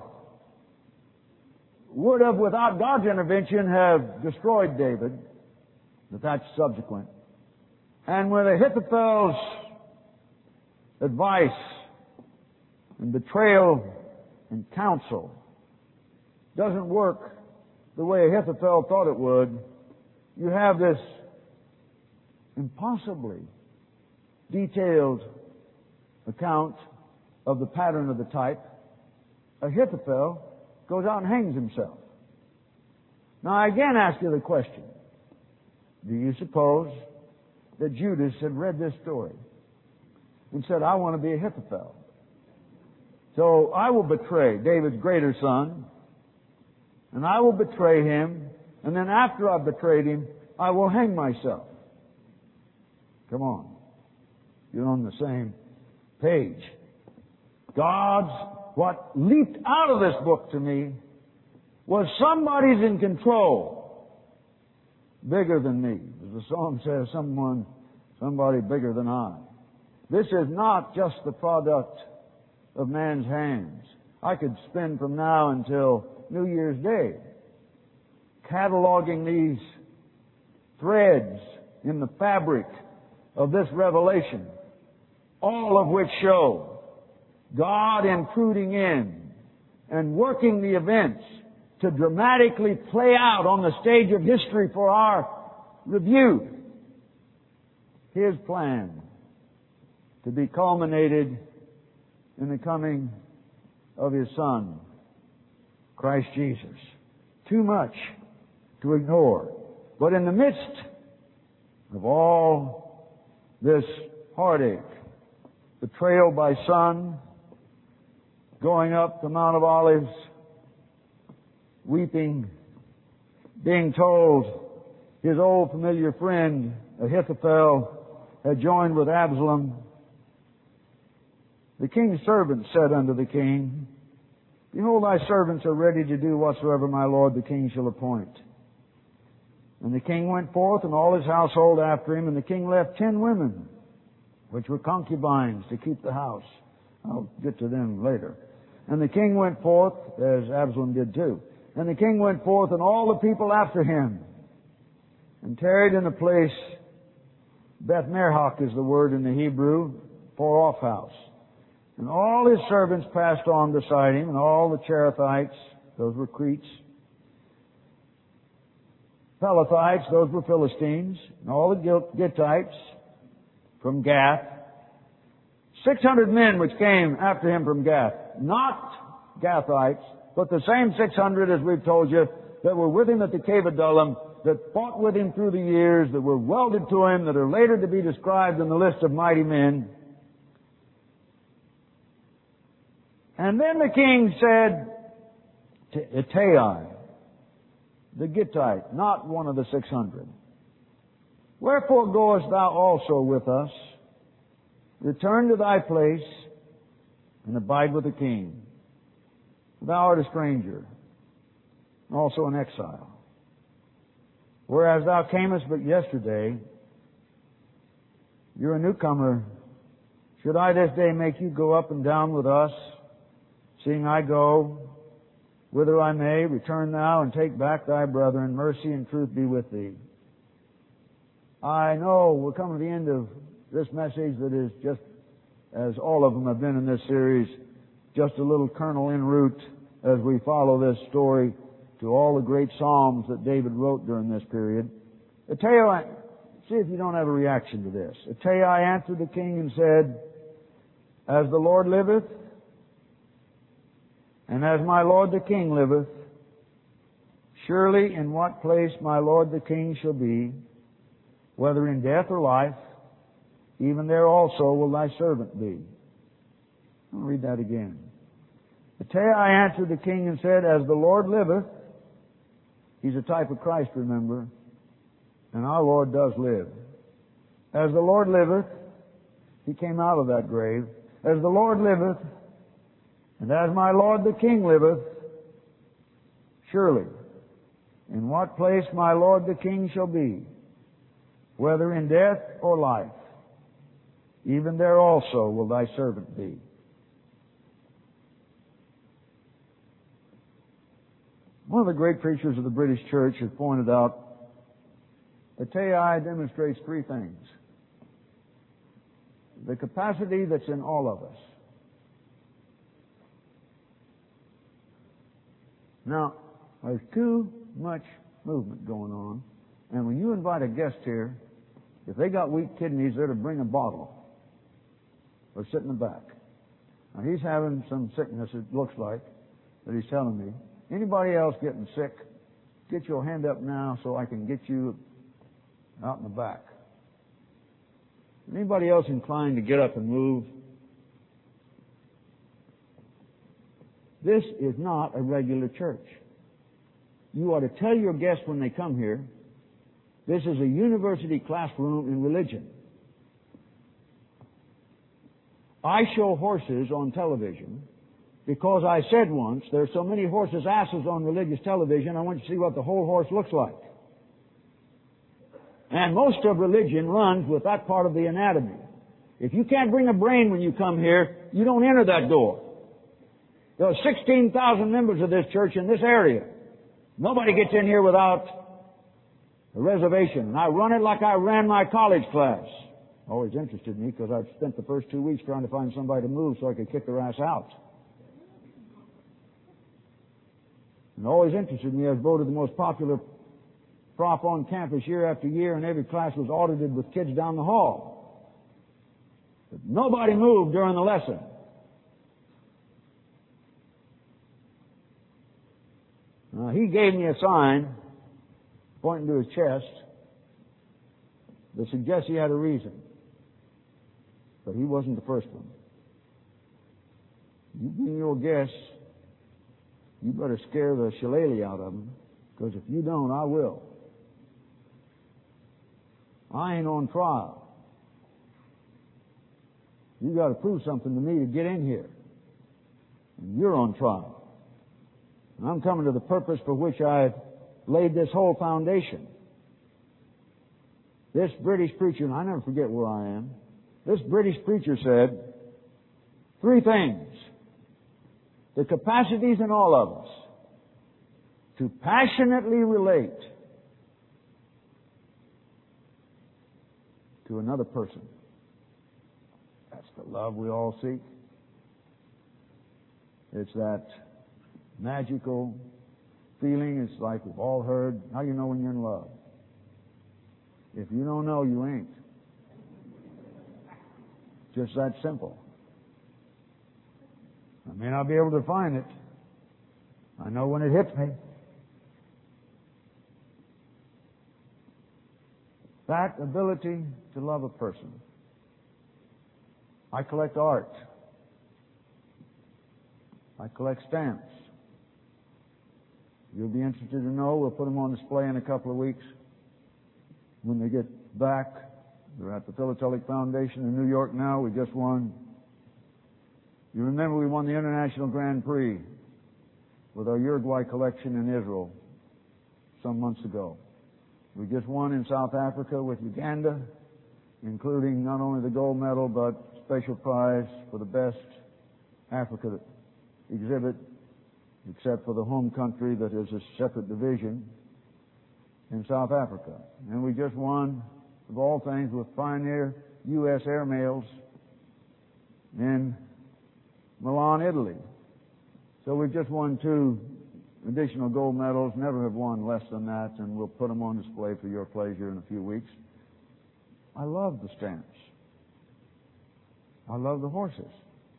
Speaker 1: would have, without God's intervention, have destroyed David, but that's subsequent. And with Ahithophel's advice and betrayal and counsel doesn't work the way Ahithophel thought it would, you have this impossibly detailed account of the pattern of the type. Ahithophel goes out and hangs himself. Now I again ask you the question, do you suppose that Judas had read this story and said, I want to be Ahithophel, so I will betray David's greater son, and I will betray him, and then after I've betrayed him, I will hang myself? Come on. You're on the same page. God's, what leaped out of this book to me was somebody's in control, bigger than me. As the song says, someone, somebody bigger than I. This is not just the product of man's hands. I could spend from now until New Year's Day cataloging these threads in the fabric of this revelation, all of which show God intruding in and working the events to dramatically play out on the stage of history for our review. His plan to be culminated in the coming of His Son, Christ Jesus. Too much to ignore. But in the midst of all this heartache, betrayal by son, going up the Mount of Olives, weeping, being told his old familiar friend Ahithophel had joined with Absalom, the king's servant said unto the king, Behold, thy servants are ready to do whatsoever my lord the king shall appoint. And the king went forth, and all his household after him, and the king left ten women, which were concubines, to keep the house. I'll get to them later. And the king went forth, as Absalom did too. And the king went forth, and all the people after him, and tarried in a place, Beth Merhach is the word in the Hebrew, far off house. And all his servants passed on beside him, and all the Cherethites, those were Cretes, Pelethites, those were Philistines, and all the Gittites from Gath. Six hundred men which came after him from Gath, not Gathites, but the same six hundred, as we've told you, that were with him at the cave of Adullam, that fought with him through the years, that were welded to him, that are later to be described in the list of mighty men. And then the king said to Ittai, the Gittite, not one of the six hundred, Wherefore goest thou also with us? Return to thy place and abide with the king. Thou art a stranger, and also an exile. Whereas thou camest but yesterday, you're a newcomer. Should I this day make you go up and down with us, seeing I go whither I may? Return thou and take back thy brethren. Mercy and truth be with thee. I know we're coming to the end of this message that is just as all of them have been in this series, just a little kernel en route as we follow this story to all the great Psalms that David wrote during this period. I tell you, I, see if you don't have a reaction to this. I tell you, I answered the king and said, as the Lord liveth, and as my Lord the King liveth, surely in what place my Lord the King shall be, whether in death or life, even there also will thy servant be. I'll read that again. I tell you, I answered the king and said, as the Lord liveth, he's a type of Christ, remember, and our Lord does live. As the Lord liveth, he came out of that grave. As the Lord liveth, and as my Lord the King liveth, surely in what place my Lord the King shall be, whether in death or life, even there also will thy servant be. One of the great preachers of the British Church has pointed out that T I demonstrates three things. The capacity that's in all of us. Now, there's too much movement going on, and when you invite a guest here, if they got weak kidneys, they're to bring a bottle or sit in the back. Now, he's having some sickness, it looks like, that he's telling me. Anybody else getting sick, get your hand up now so I can get you out in the back. Anybody else inclined to get up and move? This is not a regular church. You ought to tell your guests when they come here, this is a university classroom in religion. I show horses on television because I said once, there's so many horses' asses on religious television, I want you to see what the whole horse looks like. And most of religion runs with that part of the anatomy. If you can't bring a brain when you come here, you don't enter that door. There are sixteen thousand members of this church in this area. Nobody gets in here without a reservation. And I run it like I ran my college class. Always interested me because I've spent the first two weeks trying to find somebody to move so I could kick their ass out. And always interested me. I was voted the most popular prop on campus year after year, and every class was audited with kids down the hall. But nobody moved during the lesson. Now, he gave me a sign pointing to his chest that suggests he had a reason. But he wasn't the first one. You bring your guests, you better scare the shillelagh out of them, because if you don't, I will. I ain't on trial. You got to prove something to me to get in here. And you're on trial. And I'm coming to the purpose for which I've laid this whole foundation. This British preacher, and I never forget where I am, this British preacher said three things. The capacities in all of us to passionately relate to another person. That's the love we all seek. It's that magical feeling. It's like we've all heard, how do you know when you're in love? If you don't know, you ain't. Just that simple. I may not be able to find it. I know when it hits me. That ability to love a person. I collect art. I collect stamps. You'll be interested to know, we'll put them on display in a couple of weeks. When they get back, they're at the Philatelic Foundation in New York now. We just won. You remember we won the International Grand Prix with our Uruguay collection in Israel some months ago. We just won in South Africa with Uganda, including not only the gold medal, but special prize for the best Africa exhibit, except for the home country that is a separate division in South Africa. And we just won, of all things, with Pioneer U S Airmails in Milan, Italy. So we've just won two additional gold medals, never have won less than that, and we'll put them on display for your pleasure in a few weeks. I love the stamps. I love the horses.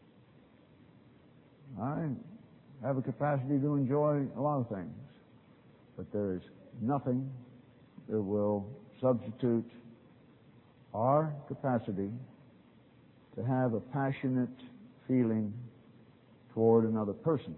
Speaker 1: I have a capacity to enjoy a lot of things, but there is nothing that will substitute our capacity to have a passionate feeling toward another person.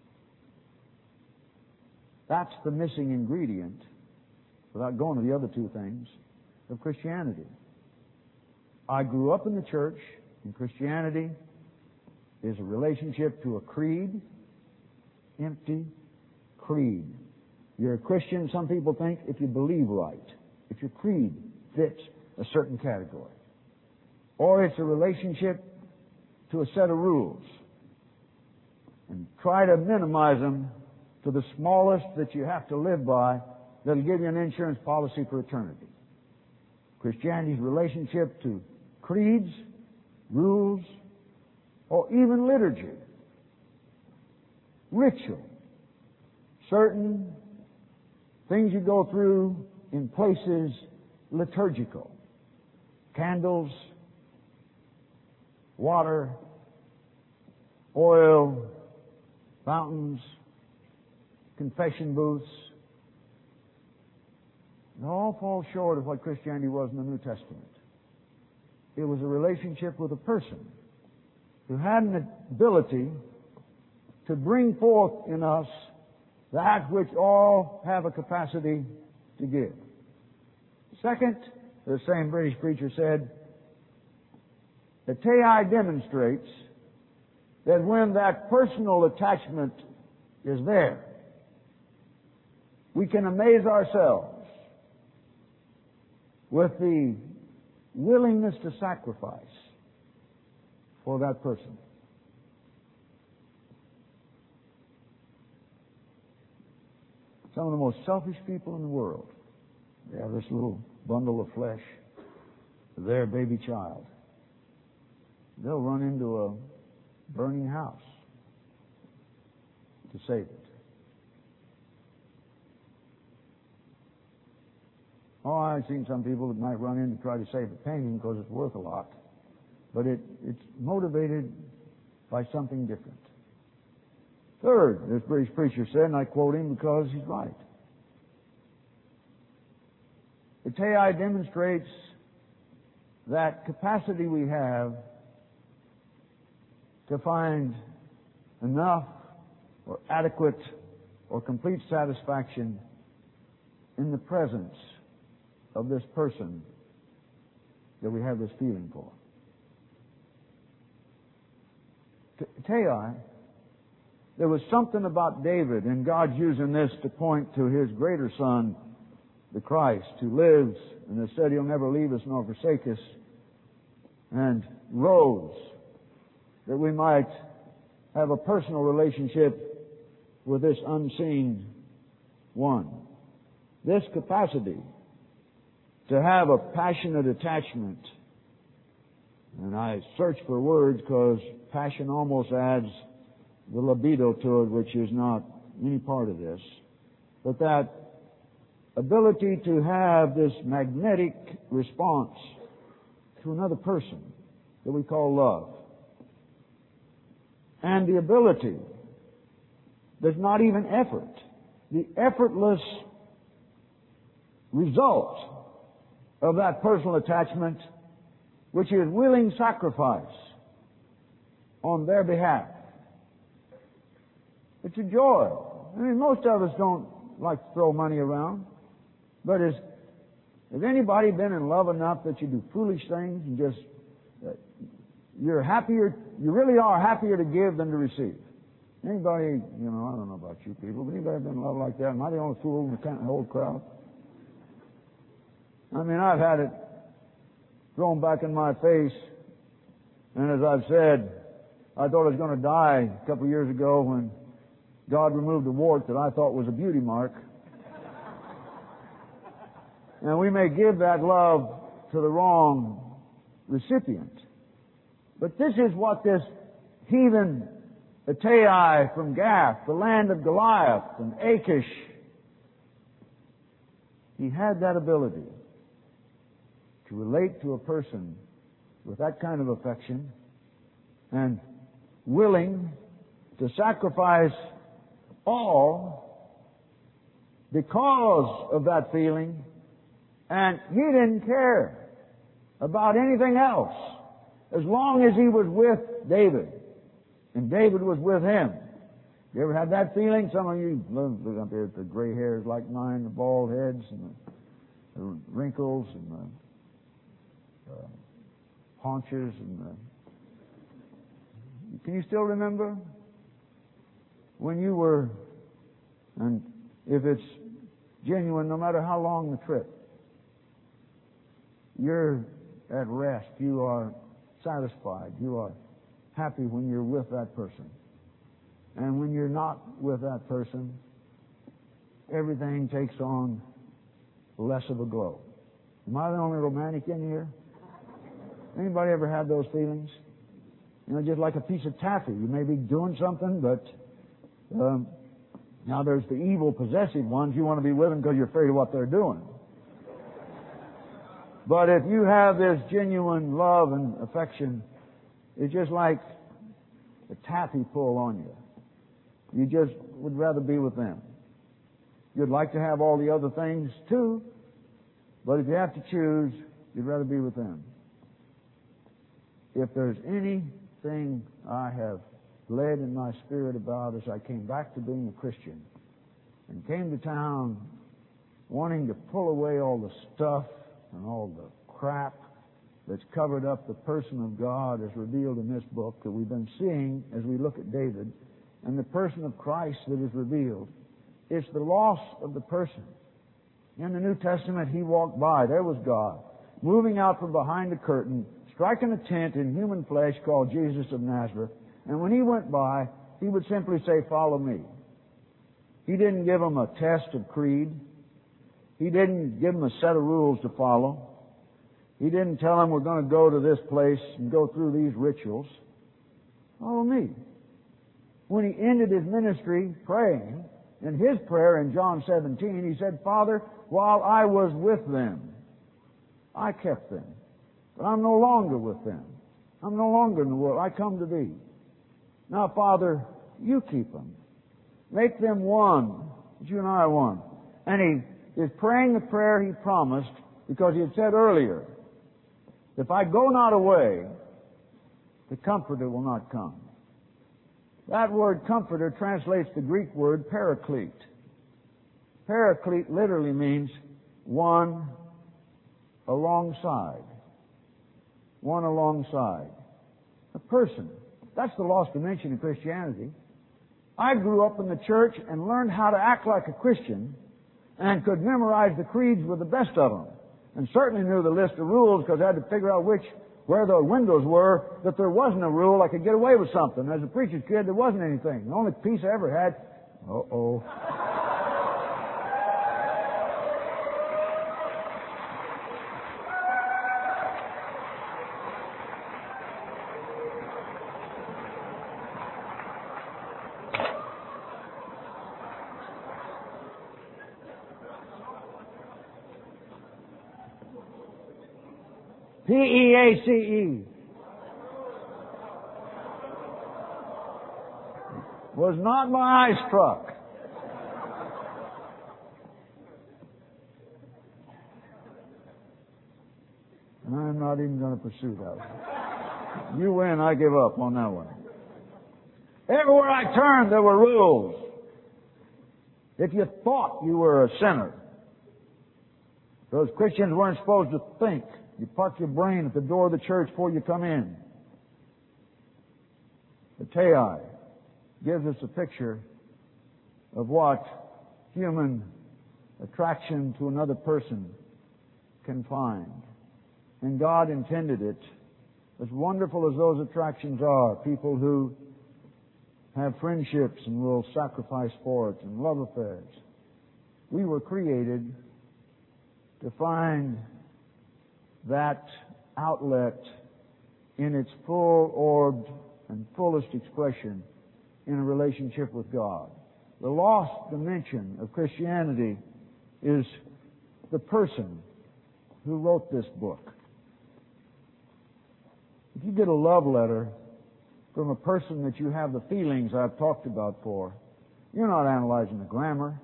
Speaker 1: That's the missing ingredient, without going to the other two things, of Christianity. I grew up in the church, and Christianity is a relationship to a creed, empty creed. You're a Christian, some people think, if you believe right, if your creed fits a certain category. Or it's a relationship to a set of rules, and try to minimize them to the smallest that you have to live by that'll give you an insurance policy for eternity. Christianity's relationship to creeds, rules, or even liturgy, ritual, certain things you go through in places liturgical, candles, water, oil, fountains, confession booths. It all falls short of what Christianity was in the New Testament. It was a relationship with a person who had an ability to bring forth in us that which all have a capacity to give. Second, the same British preacher said, the Tei demonstrates that when that personal attachment is there, we can amaze ourselves with the willingness to sacrifice for that person. Some of the most selfish people in the world, they have this little bundle of flesh, their baby child. They'll run into a burning house to save it. Oh, I've seen some people that might run in to try to save a painting because it's worth a lot. But it, it's motivated by something different. Third, this British preacher said, and I quote him because he's right, the Tei demonstrates that capacity we have to find enough or adequate or complete satisfaction in the presence of this person that we have this feeling for. Tei, there was something about David, and God's using this to point to His greater Son, the Christ, who lives and has said He'll never leave us nor forsake us, and rose, that we might have a personal relationship with this unseen one. This capacity to have a passionate attachment, and I search for words because passion almost adds the libido to it, which is not any part of this, but that ability to have this magnetic response to another person that we call love. And the ability, there's not even effort, the effortless result of that personal attachment, which is willing sacrifice on their behalf. It's a joy. I mean, most of us don't like to throw money around, but is, has anybody been in love enough that you do foolish things and just, uh, you're happier, you really are happier to give than to receive? Anybody, you know, I don't know about you people, but anybody been in love like that? Am I the only fool in the whole crowd? I mean, I've had it thrown back in my face, and as I've said, I thought I was going to die a couple of years ago when God removed a wart that I thought was a beauty mark. And we may give that love to the wrong recipient. But this is what this heathen Ittai from Gath, the land of Goliath and Achish, he had that ability to relate to a person with that kind of affection and willing to sacrifice all because of that feeling, and he didn't care about anything else as long as he was with David and David was with him. You ever had that feeling? Some of you look up here at the gray hairs like mine, the bald heads and the, the wrinkles and the uh, haunches and the... Can you still remember when you were, and if it's genuine, no matter how long the trip, you're at rest, you are satisfied, you are happy when you're with that person. And when you're not with that person, everything takes on less of a glow. Am I the only romantic in here? Anybody ever had those feelings? You know, just like a piece of taffy. You may be doing something, but um, now there's the evil, possessive ones. You want to be with them because you're afraid of what they're doing. But if you have this genuine love and affection, it's just like a taffy pull on you. You just would rather be with them. You'd like to have all the other things too, but if you have to choose, you'd rather be with them. If there's anything I have led in my spirit about as I came back to being a Christian and came to town wanting to pull away all the stuff and all the crap that's covered up the person of God as revealed in this book that we've been seeing as we look at David, and the person of Christ that is revealed. It's the loss of the person. In the New Testament, he walked by. There was God, moving out from behind the curtain, striking a tent in human flesh called Jesus of Nazareth. And when he went by, he would simply say, "Follow me." He didn't give them a test of creed. He didn't give them a set of rules to follow. He didn't tell them, "We're going to go to this place and go through these rituals." Follow me. When he ended his ministry praying, in his prayer in John seventeen, he said, "Father, while I was with them, I kept them. But I'm no longer with them. I'm no longer in the world. I come to thee. Now, Father, you keep them. Make them one, as you and I are one." And he is praying the prayer he promised because he had said earlier, "If I go not away, the Comforter will not come." That word comforter translates the Greek word paraclete. Paraclete literally means one alongside. One alongside. A person. That's the lost dimension of Christianity. I grew up in the church and learned how to act like a Christian and could memorize the creeds with the best of them. And certainly knew the list of rules because I had to figure out which, where the windows were, that there wasn't a rule, I could get away with something. As a preacher's kid, there wasn't anything. The only peace I ever had, uh-oh. P E A C E. Was not my ice truck. And I'm not even going to pursue that one. You win, I give up on that one. Everywhere I turned, there were rules. If you thought you were a sinner, those Christians weren't supposed to think. You park your brain at the door of the church before you come in. The Ittai gives us a picture of what human attraction to another person can find. And God intended it, as wonderful as those attractions are, people who have friendships and will sacrifice for it, and love affairs. We were created to find that outlet in its full-orbed and fullest expression in a relationship with God. The lost dimension of Christianity is the person who wrote this book. If you get a love letter from a person that you have the feelings I've talked about for, you're not analyzing the grammar.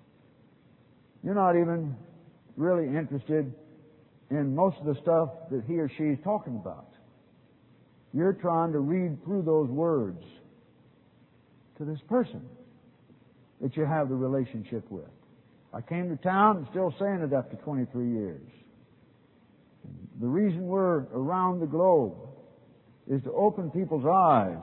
Speaker 1: You're not even really interested in most of the stuff that he or she is talking about. You're trying to read through those words to this person that you have the relationship with. I came to town and still saying it after twenty-three years. The reason we're around the globe is to open people's eyes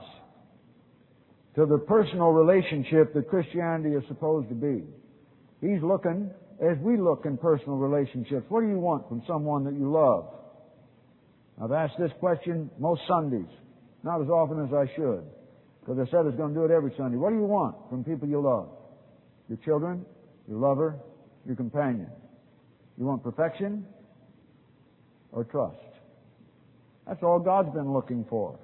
Speaker 1: to the personal relationship that Christianity is supposed to be. He's looking as we look in personal relationships. What do you want from someone that you love? I've asked this question most Sundays, not as often as I should, because I said I was going to do it every Sunday. What do you want from people you love? Your children, your lover, your companion. You want perfection or trust? That's all God's been looking for.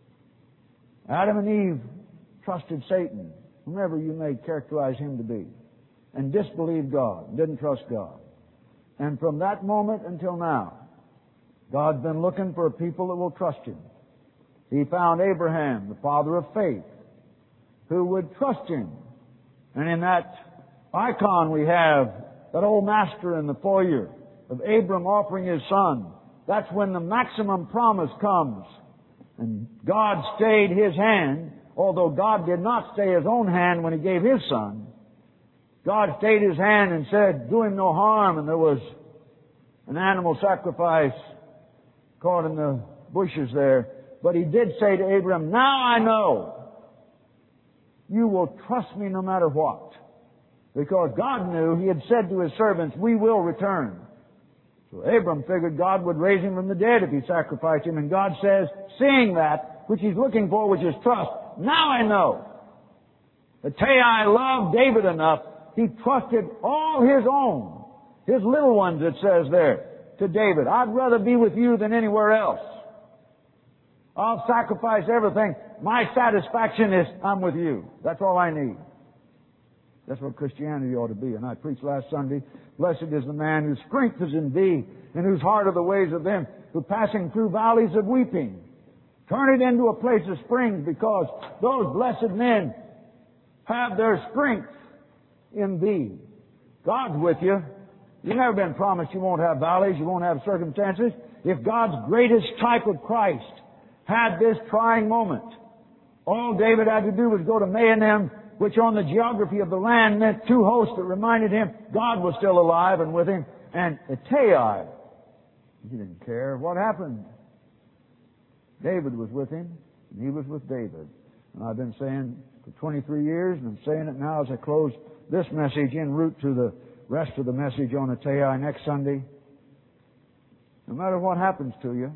Speaker 1: Adam and Eve trusted Satan, whomever you may characterize him to be, and disbelieved God, didn't trust God. And from that moment until now, God's been looking for a people that will trust Him. He found Abraham, the father of faith, who would trust Him. And in that icon we have that old master in the foyer of Abram offering his son. That's when the maximum promise comes. And God stayed His hand, although God did not stay His own hand when He gave His son. God stayed His hand and said, do him no harm. And there was an animal sacrifice caught in the bushes there. But He did say to Abram, now I know you will trust me no matter what. Because God knew He had said to His servants, we will return. So Abram figured God would raise him from the dead if he sacrificed him. And God says, seeing that, which He's looking for, which is trust, now I know that Tai loved David enough, he trusted all his own, his little ones, it says there, to David. I'd rather be with you than anywhere else. I'll sacrifice everything. My satisfaction is I'm with you. That's all I need. That's what Christianity ought to be. And I preached last Sunday, blessed is the man whose strength is in Thee, and whose heart are the ways of them who passing through valleys of weeping turn it into a place of springs, because those blessed men have their strength in Thee. God's with you. You've never been promised you won't have valleys, you won't have circumstances. If God's greatest type of Christ had this trying moment, all David had to do was go to Mahanaim, which on the geography of the land meant two hosts that reminded him God was still alive and with him. And Ittai, he didn't care what happened. David was with him, and he was with David. And I've been saying for twenty-three years, and I'm saying it now as I close this message en route to the rest of the message on Ittai next Sunday. No matter what happens to you,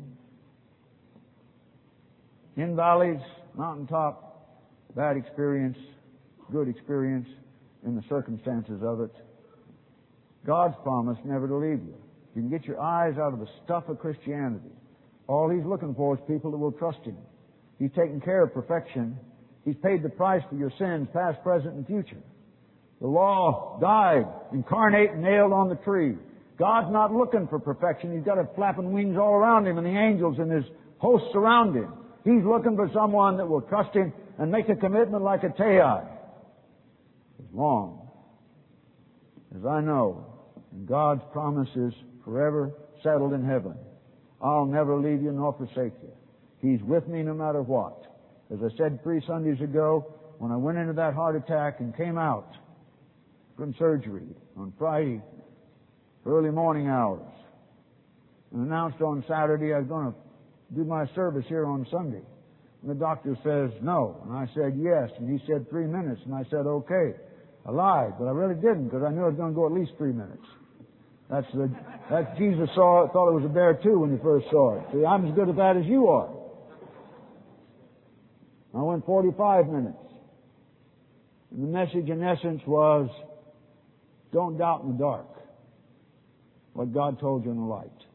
Speaker 1: in valleys, mountaintop, bad experience, good experience, in the circumstances of it, God's promise never to leave you. You can get your eyes out of the stuff of Christianity. All He's looking for is people that will trust Him. He's taken care of perfection. He's paid the price for your sins, past, present, and future. The law died, incarnate, and nailed on the tree. God's not looking for perfection. He's got it flapping wings all around Him, and the angels and His hosts around Him. He's looking for someone that will trust Him and make a commitment like a Ittai. As long as I know, and God's promise is forever settled in heaven, I'll never leave you nor forsake you. He's with me no matter what. As I said three Sundays ago, when I went into that heart attack and came out from surgery on Friday, early morning hours, and announced on Saturday I was going to do my service here on Sunday. And the doctor says no. And I said yes. And he said three minutes. And I said okay. I lied, but I really didn't, because I knew it was going to go at least three minutes. That's the, that's Jesus saw it, thought it was a bear too when he first saw it. See, I'm as good at that as you are. I went forty-five minutes. And the message in essence was, don't doubt in the dark what God told you in the light.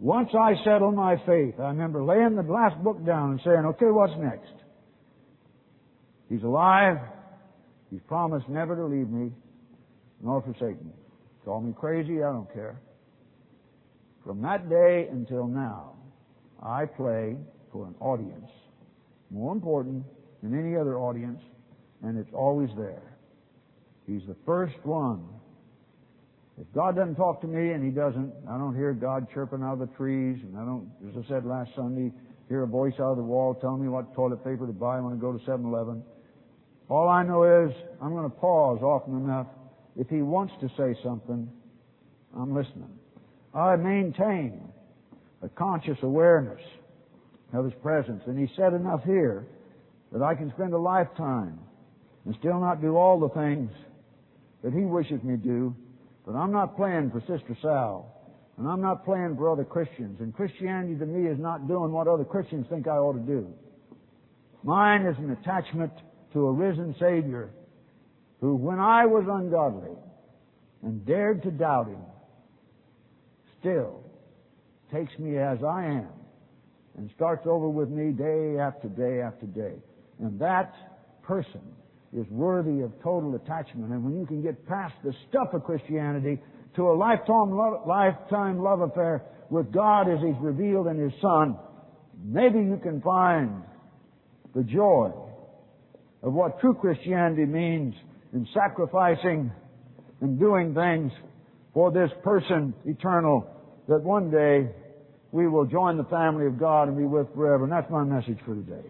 Speaker 1: Once I settled my faith, I remember laying the last book down and saying, okay, what's next? He's alive. He's promised never to leave me nor forsake me. Call me crazy, I don't care. From that day until now, I play for an audience more important than any other audience, and it's always there. He's the first one. If God doesn't talk to me, and He doesn't, I don't hear God chirping out of the trees, and I don't, as I said last Sunday, hear a voice out of the wall telling me what toilet paper to buy when I go to seven eleven. All I know is I'm going to pause often enough. If He wants to say something, I'm listening. I maintain a conscious awareness of His presence, and He said enough here that I can spend a lifetime and still not do all the things that He wishes me to do. But I'm not playing for Sister Sal, and I'm not playing for other Christians. And Christianity to me is not doing what other Christians think I ought to do. Mine is an attachment to a risen Savior who, when I was ungodly and dared to doubt Him, still takes me as I am and starts over with me day after day after day. And that person is worthy of total attachment. And when you can get past the stuff of Christianity to a lifetime love, lifetime love affair with God as He's revealed in His Son, maybe you can find the joy of what true Christianity means in sacrificing and doing things for this person eternal that one day we will join the family of God and be with forever. And that's my message for today.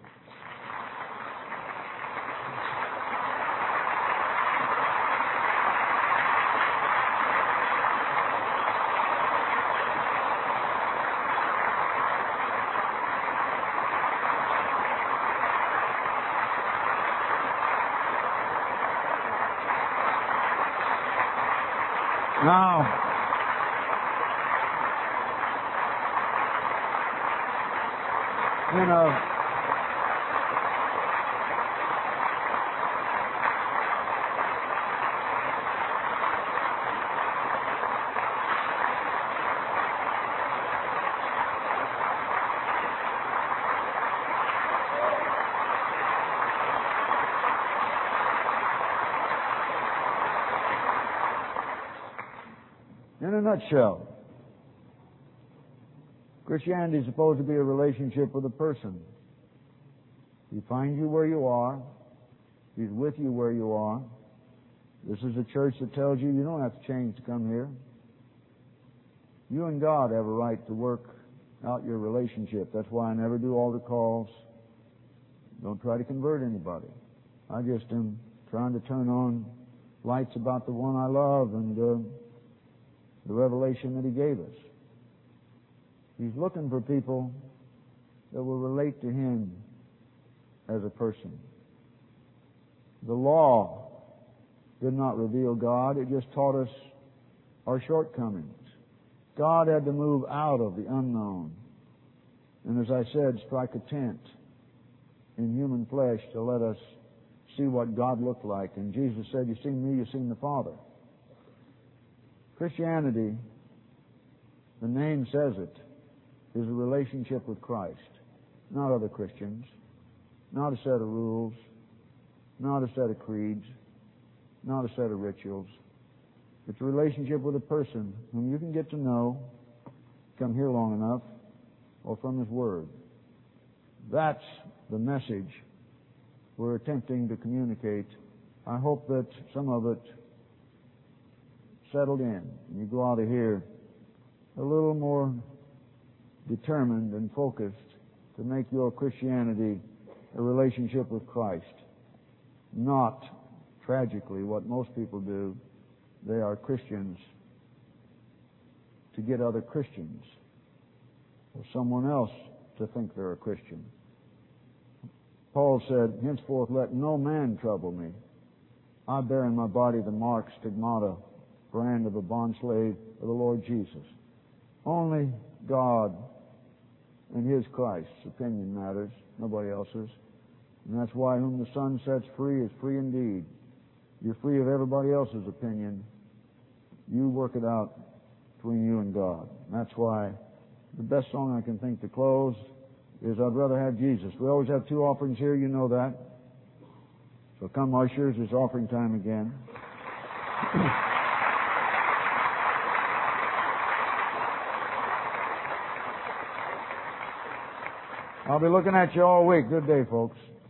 Speaker 1: Now, you know, in a nutshell, Christianity is supposed to be a relationship with a person. He finds you where you are. He's with you where you are. This is a church that tells you you don't have to change to come here. You and God have a right to work out your relationship. That's why I never do altar calls. Don't try to convert anybody. I just am trying to turn on lights about the one I love and uh, the revelation that He gave us. He's looking for people that will relate to Him as a person. The law did not reveal God. It just taught us our shortcomings. God had to move out of the unknown. And as I said, strike a tent in human flesh to let us see what God looked like. And Jesus said, "You've seen me, you've seen the Father." Christianity, the name says it, is a relationship with Christ, not other Christians, not a set of rules, not a set of creeds, not a set of rituals. It's a relationship with a person whom you can get to know, come here long enough, or from His Word. That's the message we're attempting to communicate. I hope that some of it settled in, and you go out of here a little more determined and focused to make your Christianity a relationship with Christ. Not, tragically, what most people do. They are Christians to get other Christians or someone else to think they're a Christian. Paul said, "Henceforth let no man trouble me. I bear in my body the mark, stigmata, brand of a bondslave of the Lord Jesus." Only God and His Christ's opinion matters, nobody else's. And that's why whom the Son sets free is free indeed. You're free of everybody else's opinion. You work it out between you and God. And that's why the best song I can think to close is I'd Rather Have Jesus. We always have two offerings here, you know that. So come, ushers, it's offering time again. I'll be looking at you all week. Good day, folks.